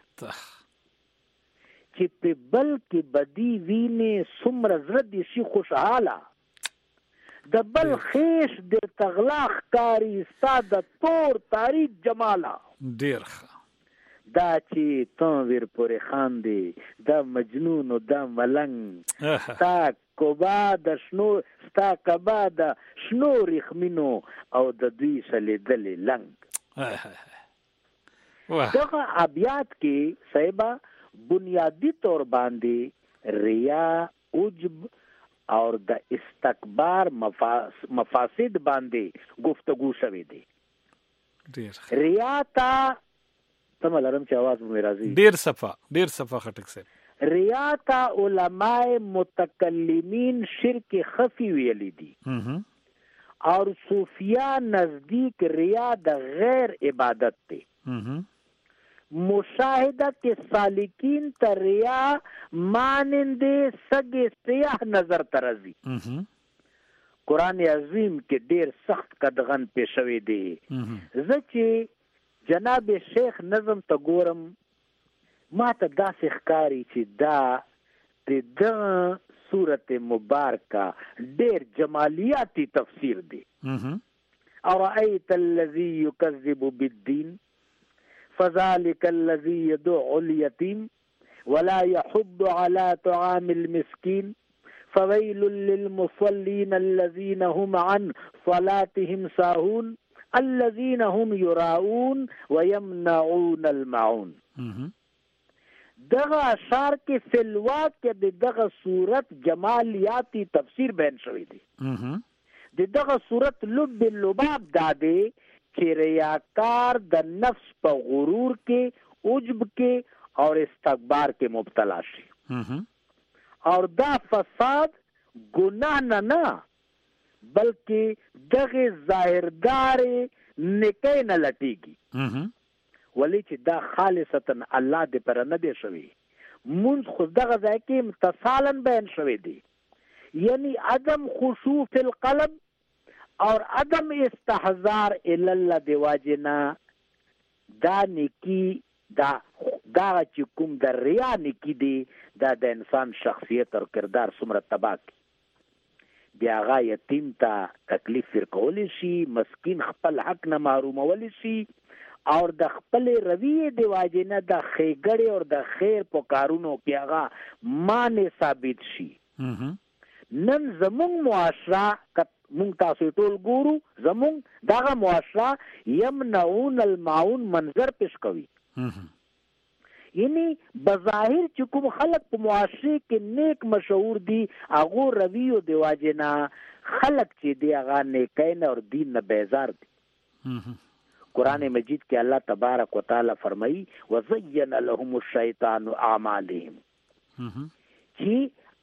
چې په بل کې بدی وینې څومره زړه دې شي خوشحاله، د بل خیش د تغلاخ کاری ستا د تور تاریک جماله. ډیر ښه. دا چې تنویر پورې خاندې، دا مجنون او دا ملنګ، ستا کبا د شنو ستا کبا د شنو ریخمینو او د دوی سلیدلې لنګ. دغه ابیات کې صاحبہ بنیادی طور باندې ریا، عجب اور د استکبار مفاسد باندې گفتگو شوی دی. ریا تا تم لرم چې आवाज مې راځي. ډیر صفه ډیر صفه خټک صاحب. ریا تا علماء متکلمین شرک خفی ویلی دي اور صوفیاء نزدیک ریا د غیر عبادت دی. مشاهده کې سالکین ته ریا مانند سگ سیاه نظر ترازی. قرآن عظیم کې ډیر سخت قدغن پیښوي دی. زه چې جناب شیخ نظم ته ګورم، ما ته داسې ښکاري چې دا د دغه سورت مبارکه ډیر جمالیاتی تفسیر دی. ارأیت الذی یکذب بالدین فذلك الذي يدعو اليتيم ولا يحض على طعام المسكين فويل للمصلين الذين هم عن صلاتهم ساهون الذين هم يراؤون ويمنعون الماعون. دغه اشعار کې فلوا کې دغه صورت جمالیاتی تفسیر بیان شوی دی. د دغه صورت لب اللباب داده چې ریاکار د نفس په غرور کې، عجب کې اور استکبار کې مبتلا شي. اور دا فساد گناہ نه نه بلکې دغه ظاهردار نکای نه لټیږي. ولی چې دا خالصتا الله دې پر نه دی شوی. منځ خو دغه ځای کې متصالن بیان شوی دی، یعنی عدم خشوع فی القلب اور عدم استحضار الله دی واجنا. دا نکی دا دا چې کوم د ریا نکی دی، دا د انسان شخصیت او کردار څومره تباہ کی. بیا هغه یتیم ته تکلیف ورکولی شي، مسکین خپل حق نه محرومولی شي اور د خپل رویه دی واجنه د خیګړې اور د خیر په کارونو کې هغه مانع ثابت شي. نن زمون معاشره مونږ تاسو ټول ګورو، زمون دغه معاشره یمنعون الماعون منظر پیش کوي. یعنی بظاهر چې کوم خلق په معاشره کې نیک مشهور دي، هغه رویو دی واجنه خلق چې دی هغه نیکین اور دین نه بیزار دي. قرآن مجید کې الله تبارک وتعالى فرمایي وزین لهم الشیطان اعمالهم، چې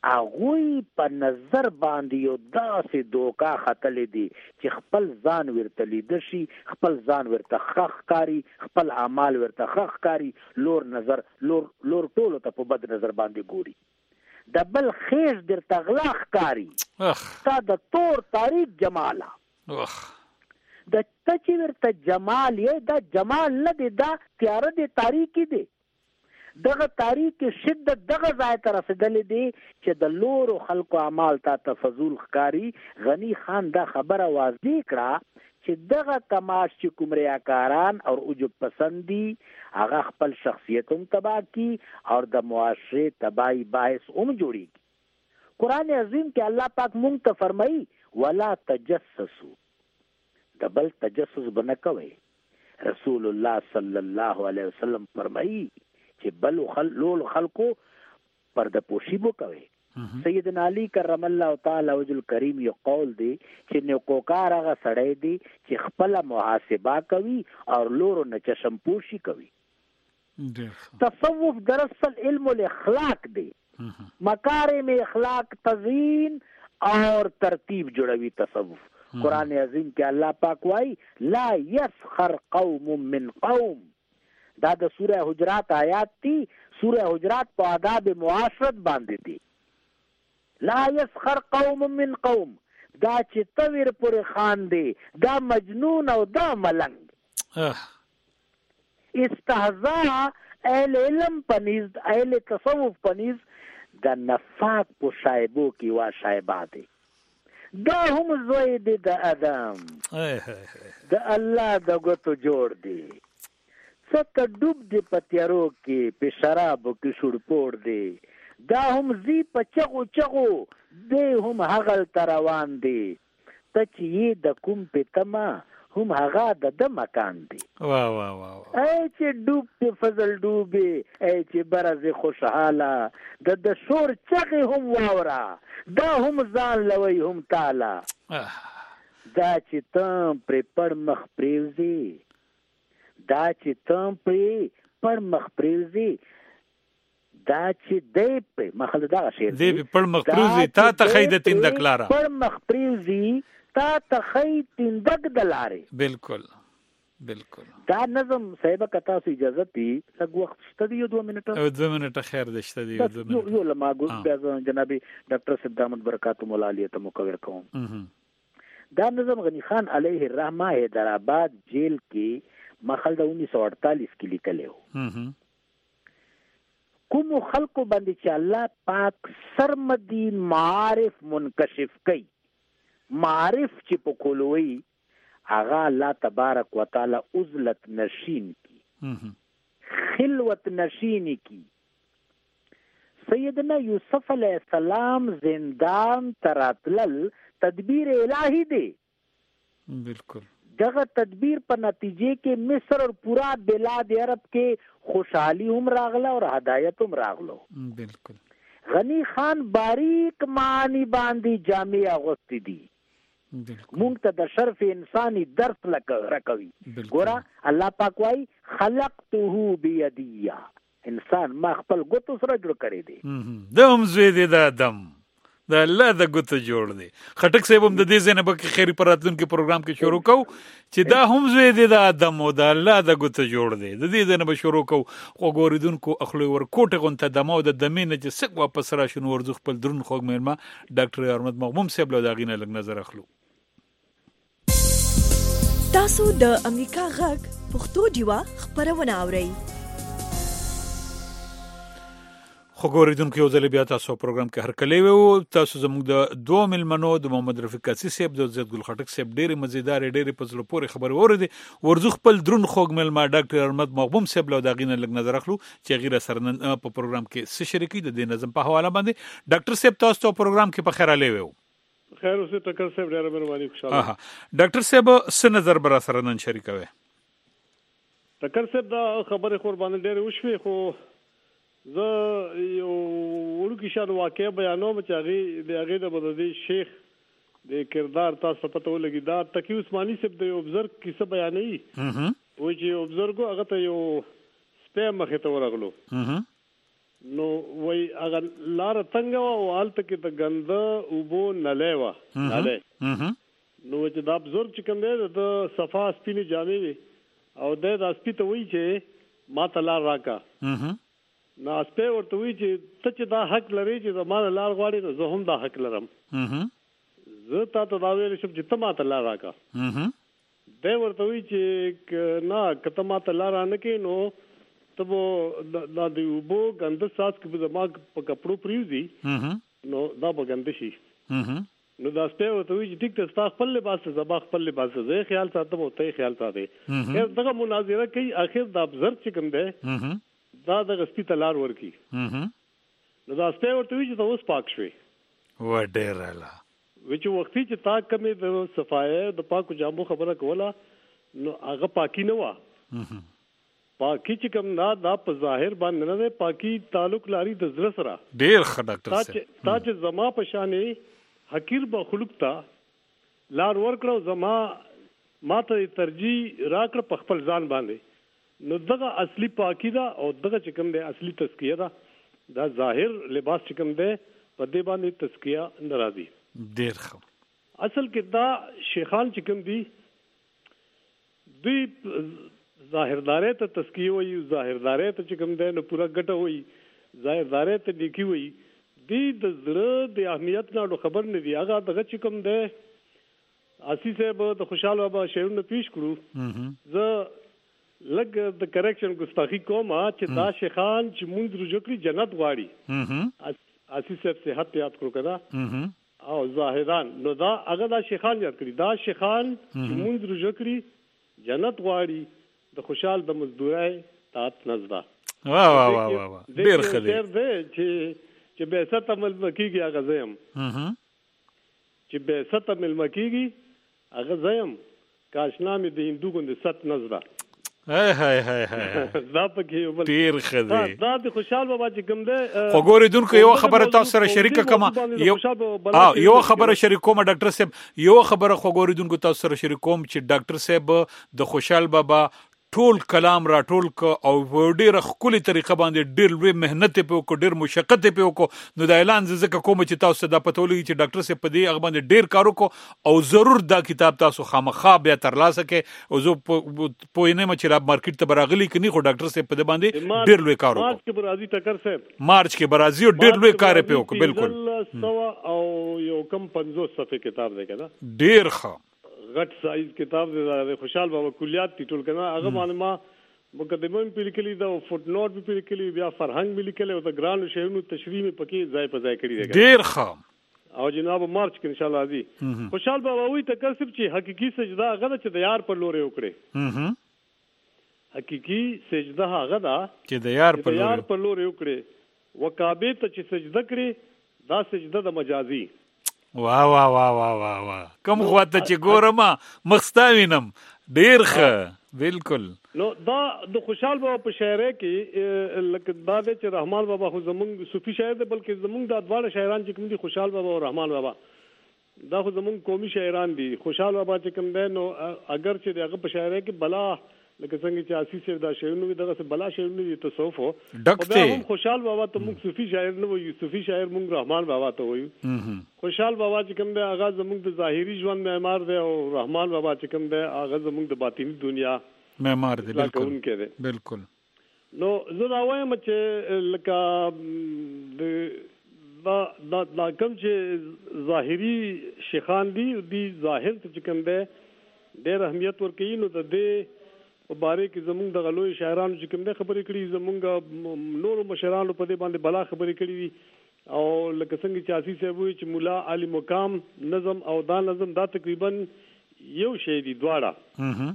هغوی په نظر باندې یو داسې دوکا ختلې دي چې خپل ځان ورته لیده شي، خپل ځان ورته ښه ښکاري، خپل اعمال ورته ښه ښکاري، لور نظر لور لور ټولو ته په بد نظر باندې ګوري. د بل خیش درته غلا ښکاري ستا د تور تاریک جماله. د ته چې ورته جمال یې دا جمال نه دی، دا تیاره دی، تاریکي دی. دغه تاریخ شدت دغه ځای ته رسیدلی دی چې د لورو خلکو اعمال تا ته فضول ښکاري. غني خان دا خبره واضح کړه چې دغه تماش چې کوم ریاکاران او عجب پسند دي هغه خپل شخصیت هم تباه کی او د معاشرې تباہی باعث هم جوړیږي. قرآن عظیم کې الله پاک مونږ ته فرمایي ولا تجسسوا، د بل تجسس بنه کوئ. رسول الله صلی الله علیه وسلم فرمایي چې بل خل لول خلقو پرده پوشی بو کوي. سیدنا علی کرم الله تعالی وجل کریم یو قول دی چې نیکوکار هغه سړی دی چې خپل محاسبه کوي او لورو نه چشم پوشی کوي. تصوف دراصل علم الاخلاق دی، مکارم اخلاق تزیین اور ترتیب جوړوي تصوف. قرآن عظیم کې الله پاک وایي لا یسخر قوم من قوم، دا د سوره حجرات آیات دی. سوره حجرات په آداب معاشرت باندې دی. لا یسخر قوم من قوم، دا چې تویر پر خان دی، دا مجنون او دا ملنگ. استهزاء اهل علم پنیز، اهل تصوف پنیز د نفاق په شایبو کې وا شایبا دی. دا هم زوی دی د ادم، د الله د ګوتو جوړ دی. څکه ډوب دی په تیارو کې، په شرابو کې شړپوړ دی. دا هم زی په چغو چغو دی، هم هغلته روان دی. ته چې یې د کوم په تمه هم هغه د ده مکان دی. واه واه واه ای چې ډوب دی فضل ډوبې، ای چې برز خوشحاله، د د شور چغې هم واوره، دا هم ځان لوی هم تاله. دا چې ته پرې پړ مخ پرېوځې، دا چې تم پرې پر مخ پریوزي، دا چې دی په مخله دا شعر دی پر مخ پریوزي تا ته خیده تندک لاره، پر مخ پریوزي تا ته خی تندک دلاره. بالکل بالکل. دا نظم صاحب کتا سو اجازه تی لږ وخت شته دی، یو دوه منټه او دوه منټه خیر ده شته دی. یو یو لما ګو جناب ډاکټر صاحب دامت برکات مولا علی ته مکور کوم. دا نظم غنی خان علیه الرحمه حیدرآباد جیل کې مخل د انیس سو اڑتالیس کې لیکلی و. کوم خلقو باندې چې الله پاک سرمدی معارف منکشف کوي، معارف چې په کولوي هغه الله تبارک وتعالی عزلت نشین کی، خلوت نشین کی. سیدنا یوسف علیہ السلام زندان تراتلل تدبیر الہی دی. بالکل. دغه تدبیر په نتیجې کې مصر اور پورا بلاد عرب کې خوشحالی هم راغله اور هدایت هم راغلو. بالکل. غنی خان باریک معنی باندې جامع اغوستی دي. مونږ ته د شرف انسانی درس لکوي. ګوره الله پاک وایي خلقته بیدیه، انسان ما خپل ګوتو سره جوړ کړی دی. د هم زوی دی د آدم، د الله د ګوتو جوړ دی. خټک صاحب هم د دې ځای نه به خیري په راتلونکي پروګرام کې شروع کوو چې دا هم زوی دی د آدم او د الله د ګوتو جوړ دی. د دې ځای نه به شروع کوو. خو ګورېدونکو اخلو ورکوټې غونته دمه او د دمې نه چې سک واپس راشو نو ورځو خپل دروند خوږ مېلمه ډاکټر ارمد مغموم صاحب له د هغې نه لږ نظر اخلو. تاسو د امریکا غږ پښتو ډیوه خپرونه اورئ. خو ګورېدونکو یو ځل بیا تاسو پروګرام کې هرکلی وو. تاسو زموږ د دوه مېلمنو د محمد رفیق قاضي صاحب د زید ګل خټک صاحب ډېرې مزیدارې ډېرې په زړه پورې خبرې واورېدې. ورځو خپل دروند خوږ مېلمه ډاکټر ارمد مغموم صاحب له د هغې نه لږ نظر اخلو چې هغې راسره نن په پروګرام کې څه شریکوي د دې نظم په حواله باندې. ډاکټر صاحب تاسو ته پروګرام کې په خیر راغلی وو. خیر اوسې ټکر صاحب ډېره مهرباني خوشاله. ډاکټر صاحب څه نظر به راسره نن شریکوي؟ ټکر صاحب دا خبرې خو باندې ډېرې وشوې، خو زه یو وړوکی شان واقع بیانوم چې هغې د هغې د بددي شیخ د کردار تاسو پته ولګي. دا تقي عثماني صاحب د یو بزرګ کیسه بیانوي، وایي چې یو بزرګو هغه ته یو سپی مخې ته ورغلو. نو وای هغه لار څنګه او حالت کې د غنده او بو نلې وا نلې نو چې دا بزرګ چې کوم دی د صفا سپینې جامې او د اسپی ته وی چې ما ته لار راکا نو اسپی ورته وی چې ته چې دا حق لري چې زمانه لار غواړي نو زه هم دا حق لرم زه تا ته دا ویل شم چې ته ما ته لار راکا دی ورته وی چې نه کته ما ته لار نه کې نو تبو دا دی وبو غنده ساس کې زما په کپړو پریوزي نو دا به غنده شي نو دا سپه ته وی چې ټیک ته ستا خپل لباس زما خپل لباس زه خیال ساتم او ته خیال ساتې هر دغه مناظره کوي اخر دا بزرګ چې کوم دی دا د غسپی تلار ورکی نو دا سپه ورته وی چې اوس پاک شوي و ډیر اعلی وچ وختي چې تا کمې د صفایه د پاکو جامو خبره کوله نو هغه پاکي نه وا پاکی چې کوم نه دا په ظاهر باندې نه ده پاکی تعلق لري د زړه سره ډیر ښه ډاکټر صاحب تا چې زما په شانې حقیر به خلق تا لار ورکړو زما ماته ترجیح راکړه په خپل ځان باندې نو دغه اصلي پاکی دا او دغه چې کوم دی اصلي تزکیه دا دا ظاهر لباس چې کوم دی په دې باندې تزکیه ناراضي ډیر ښه اصل کې دا شیخان چې کوم دی دوی ظاهرداري ته تسکیه وي ظاهرداري ته چې کوم دی نو پورا ګټه وي ظاهرداري ته نیکی وي دی د زړه د اهمیت نه خبر نه دی هغه دغه چې کوم دی اسی صاحب د خوشحال بابا شعرونه پیش کړو زه لګ د کریکشن ګستاخی کوم چې دا شیخان چې مونږ رجوع کړی جنت غواړي اسی صاحب صحت یاد کړو کړه او ظاهران نو دا هغه دا شیخان یاد کړی دا شیخان چې مونږ رجوع کړی جنت غواړي د خوشحال د مزدورای تات نزدا واه واه واه واه ډیر ښه دی چې چې به ست عمل مکیږي هغه زم چې به ست عمل مکیږي هغه زم کاشنامه د هندو غوند ست نزدا هاي هاي هاي هاي دا پکې ډیر ښه دی دا د خوشحال بابا چې کوم دی خو ګورې دونکو یو خبره تاسو سره شریکه کما یو یو خبره شریکوم ډاکټر صاحب یو خبره خو ګورې دونکو تاسو سره شریکوم چې ډاکټر صاحب د خوشحال بابا ټول کلام را ټول ک او ډیره خولي طریقه باندې ډیر لوی مهنت په کو ډیر مشقت په کو نو د اعلان ځکه کوم چې تاسو د پټولې چې ډاکټر صاحب په دې هغه باندې ډیر کارو کو او ضرور دا کتاب تاسو خامخا بیا ترلاسه کې او زه په نه مچ را مارکیټ ته براغلی کني خو ډاکټر صاحب په دې باندې ډیر لوی کارو مارچ کې برازي ټکر صاحب مارچ کې برازي ډیر لوی کار په کو بالکل او یو کم پنځوس صفحه کتاب دی کنه ډیر ښه غټ سایز کتاب دی خوشحال بابا کلیات ټول کنه هغه باندې ما مقدمه په لیکلي دا فوټ نوٹ په لیکلي بیا فرهنګ په لیکلي او د ګران شهرونو تشریح پکې ځای په ځای کړی دی ډیر ښه او جناب مارچ کې ان شاء الله راځي خوشحال بابا وی تکسب چې حقيقي سجده هغه چې د یار پر لوري وکړي حقيقي سجده هغه دا چې د یار پر یار پر لوري وکړي وکابه ته چې سجده کړي دا سجده د مجازي واه واه واه واه واه واه کوم خواته چې ګورم مخستاوینم ډیر ښه بالکل نو دا د خوشحال بابا په شاعرۍ کې لکه دا چې رحمان بابا خو زمونږ صوفي شاعر دی بلکې زمونږ د دواړه شاعران چې کوم دي خوشحال بابا او رحمان بابا دا خو زمونږ قومي شاعران دي خوشحال بابا چې کوم دی نو اگر چې دغه په شاعرۍ کې بلا لکه څنګه چې اسی صاحب دا شعرونه دغه څه بلا شعرونه دي تصوف او بیا هم خوشحال بابا ته موږ صوفي شاعر نه وایو صوفي شاعر موږ رحمان بابا ته وایو خوشحال بابا چې کوم دی هغه زموږ د ظاهري ژوند معمار دی او رحمان بابا چې کوم دی هغه زموږ د باطینی دنیا معمار دی بالکل بالکل نو زه دا وایم چې لکه دا دا دا کوم چې ظاهري شیخان دي دی ظاهر ته چې کوم دی ډېر اهمیت ورکوي نو د دې په باره کې زمونږ د غلوی شاعرانو چې کوم دی خبرې کړي زمونږ نورو مشرانو په دې باندې بلا خبرې کړي دي او لکه څنګه چې عاصي صاحب وایي چې مولا علی مقام نظم او دا نظم دا تقریبا یو شی دي دواړه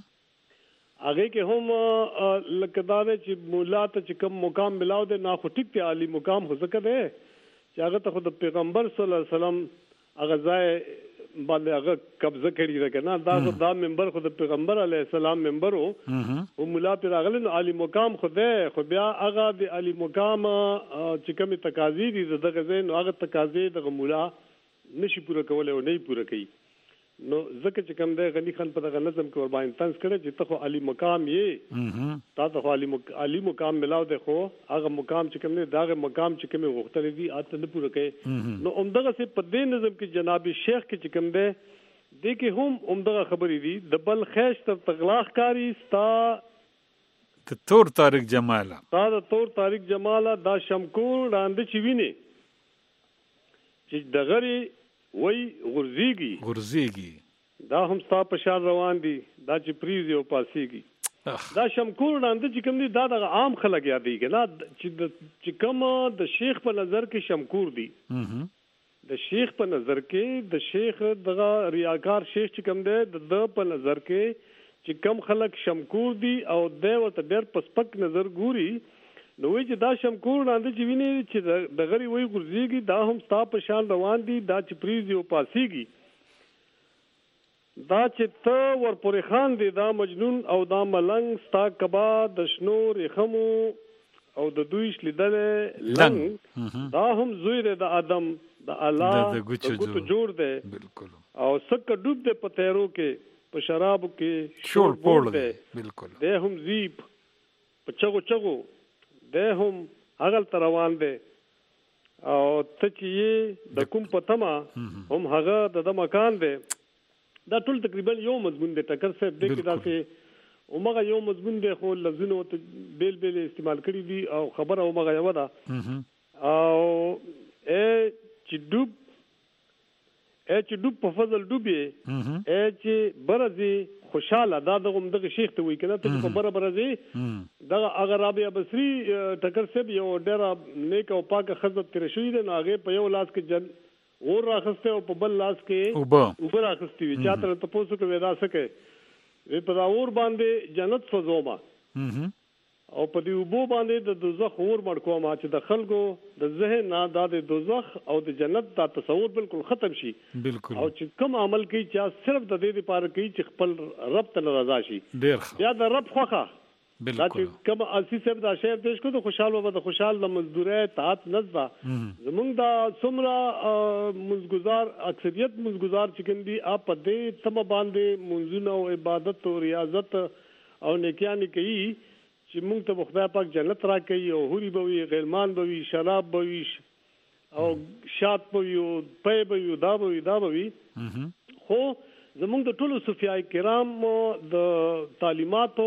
هغه کې هم لکه دا چې مولا ته چې کوم مقام ملاو دی نه خو ټیک دی علی مقام خو ځکه دی چې هغه ته خو د پیغمبر صلی الله علیه وسلم هغه ځای باندې هغه قبضه کړی ده کنه دا دا منبر خو د پیغمبر علی السلام منبر او مولا پر راغلی علی مقام خو ده خو بیا هغه د علی مقام چې کوم تقاضی دي دغه ځین هغه تقاضی د مولا نشي پوره کولای او نه پوره کوي نو ځکه چې کوم دی غنی خان په دغه نظم کې ور باندې طنز کړی چې ته خو علی مقام یې تا ته خو علی مق... علی مقام ملاو دی خو هغه مقام چې کوم دی داغه مقام چې کوم غوښتل دي اته نه پوره کوي نو عمدغه سي په دې نظم کې جناب شیخ کې چې کوم دی د کې هم عمدغه خبرې دي د بل خیش تر تغلاخ کاری ستا د تور طارق جماله تا د تور طارق جماله دا شمکور وړاندې چې ویني چې دغری وای غرزيږي غرزيږي دا هم ستا په شان روان دي دا چې پریزي او پاسيږي دا شمکور وړاندې چې کوم دي دا د عام خلک یادېږي نه چې چې کوم د شیخ په نظر کې شمکور دي د شیخ په نظر کې د شیخ دغه ریاکار شیخ چې کوم دی د په نظر کې چې کم خلک شمکور دي او د ورته ډېر پسپک نظر ګوري نو وی چې دا شمکور وړاندې چې ویني چې د غری وای غرزيږي دا هم ستا په شان روان دي دا چې پریزي او پاسيږي دا چې ته ورپورې خان دي دا مجنون او دا ملنګ ستا کبا د شنو رخمو او د دوی شلیدل لنګ دا هم زوی دی د ادم د الله د ګوتو جوړ دی بالکل او سکه ډوب دی په تیرو کې په شرابو کې شور پوړ دی بالکل دی هم زیب په چغو چغو ده هم هغه تر روان دي او ته چې د کوم پتما هم هغه د مکان دي دا ټول تقریبا یو مضمون دی ټکر صاحب دې کې دا چې اومغه یو مضمون دی خو لفظونه ته بیل بیل استعمال کړی دي او خبره اومغه یو ده او ا چې ډوب ا چې ډوب په فضل ډوبې ا چې برزي خوشاله دا دغه دغه شیخ ته وی کنه ته په بره برزي دغه اگر رابعه بصری ټکر سب یو ډېر نیک او پاک خدمت تر شوې ده نو هغه په یو لاس کې جن اور راخسته او په بل لاس کې اوبه راخستې وي چا تر تاسو کې ودا سکے وی په اور باندې جنت فزوما او په دې وبو باندې د دوزخ اور مړ کوما چې د خلکو د ذهن نه د دوزخ او د جنت دا تصور بالکل ختم شي بالکل او چې کوم عمل کوي چې صرف د دې لپاره کوي چې خپل رب ته رضا شي ډیر یا د رب خوخه بالکل کوم اسی سب دا شعر دیش کو د خوشاله و د خوشحال د مزدوره طاعت نزدا زمونږ دا څومره مزګزار اکثریت مزګزار چې کوم دي اپ دې تم باندې منځونه او عبادت او ریاضت او نیکیانی کوي چې موږ ته خدای پاک جنت را کوي او هوري به وي غیلمان به وي شراب به وي او شات به وي او پي به وي دا به وي دا به وي خو زموږ د ټولو صوفیای کرام د تعلیماتو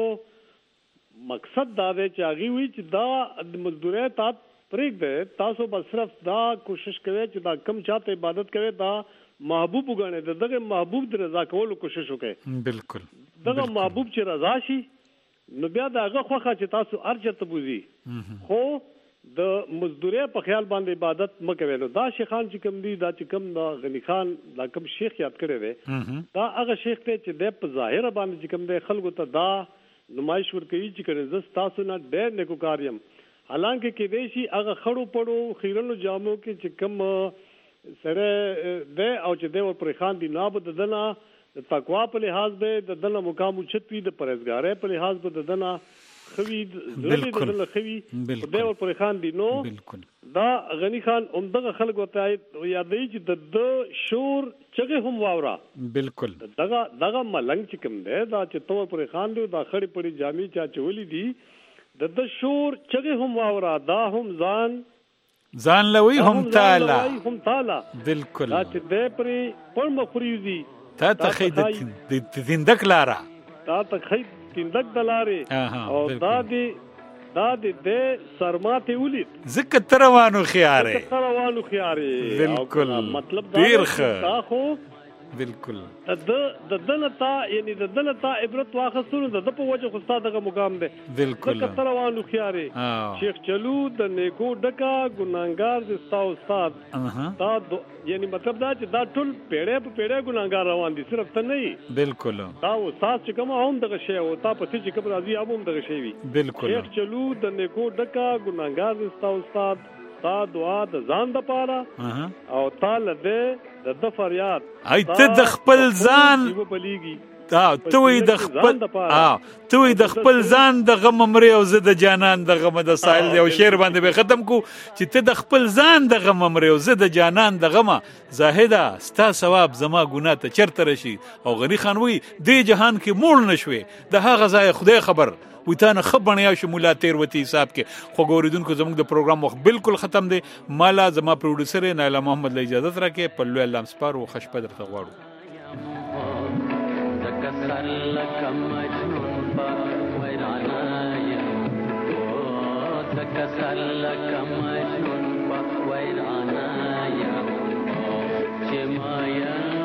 مقصد دا دی چې هغه وی چې دا د مزدوره تا پرېږ دی تاسو به صرف دا کوشش کوئ چې دا کم چاته عبادت کوي دا محبوب وګڼئ دغه محبوب د رضا کولو کوشش وکړئ بالکل دغه محبوب چې رضا شي نو بیا دا هغه خوخه چې تاسو ارجته بوزي خو د مزدوره په خیال باندې عبادت مکوي نو دا شیخان چې کوم دي دا چې کوم دا غنی خان دا کوم شیخ یاد کړی دی دا هغه شیخ ته چې د په ظاهر باندې چې کوم دی خلکو ته دا نمایش ورکوي چې کړي زس تاسو نه ډېر نیکو کاریم حالانکه کې دی شي هغه خړو پړو خیرنو جامو کې چې کوم سره د او چې د پر خان دی ناب ددنه د تقوا په لحاظ به د دنه مقام اوچتوي د پرهیزګارۍ په لحاظ به د دنه خوي زړه د دنه خوي د دیو پر خان دی نو دا غنی خان عمدغه خلک وته یادې چې د شور چغه هم واورا بالکل دغه دغه ملنګ چې کوم دی دا چې تو پر خان دی دا خړې پړې جامې چا چولې دي د د شور چغه هم واورا دا هم ځان ځان لوي هم تعالی هم تعالی بالکل دا چې د پرې پر مخريزي تا ته خید د زندک لارا تا ته خید زندک دلاره او دا دی دا دی د سرماته ولید زکه تروانو خياره زکه تروانو خياره بالکل مطلب دا ډیر خو بالکل د د دلتا یعنی د دلتا عبرت واخصونو د په وجه خو ستاسو دغه مقام دی بالکل زکه تروانو خياره شیخ چلو د نیکو ډکا ګناګار د ستاسو استاد دا یعنی مطلب دا چې دا ټول پیړې په پیړې ګناګار روان دي صرف ته نه بالکل دا استاد چې کوم هم دغه شی او تا په چې کوم راځي هم دغه شی وي بالکل شیخ چلو د نیکو ډکا ګناګار د ستاسو استاد تا دعا د ځان د پاره او تعالی دې د فریاد ایت د خپل ځان ته وی د خپل اه ته وی د خپل ځان د غم مری او زه د جانان د غم د سایل یو شعر باندې به ختم کو چې ته د خپل ځان د غم مری او زه د جانان د غم زاهدا ستا ثواب زما ګناه ته چرته رشي او غنی خان وی د جهان کې مول نشوي د هغه ځای خدای خبر وتانه خبرنیا شو مولا تیر وتی حساب کې خو ګوریدونکو زموږ د پروګرام وخت بالکل ختم دی مالا زما پروډوسر نایلا محمد له اجازه راکې په لوی الله سپار او خوشپه درته غواړو لك مجنون بويرانا يا تكسر لك مجنون بويرانا يا جمايا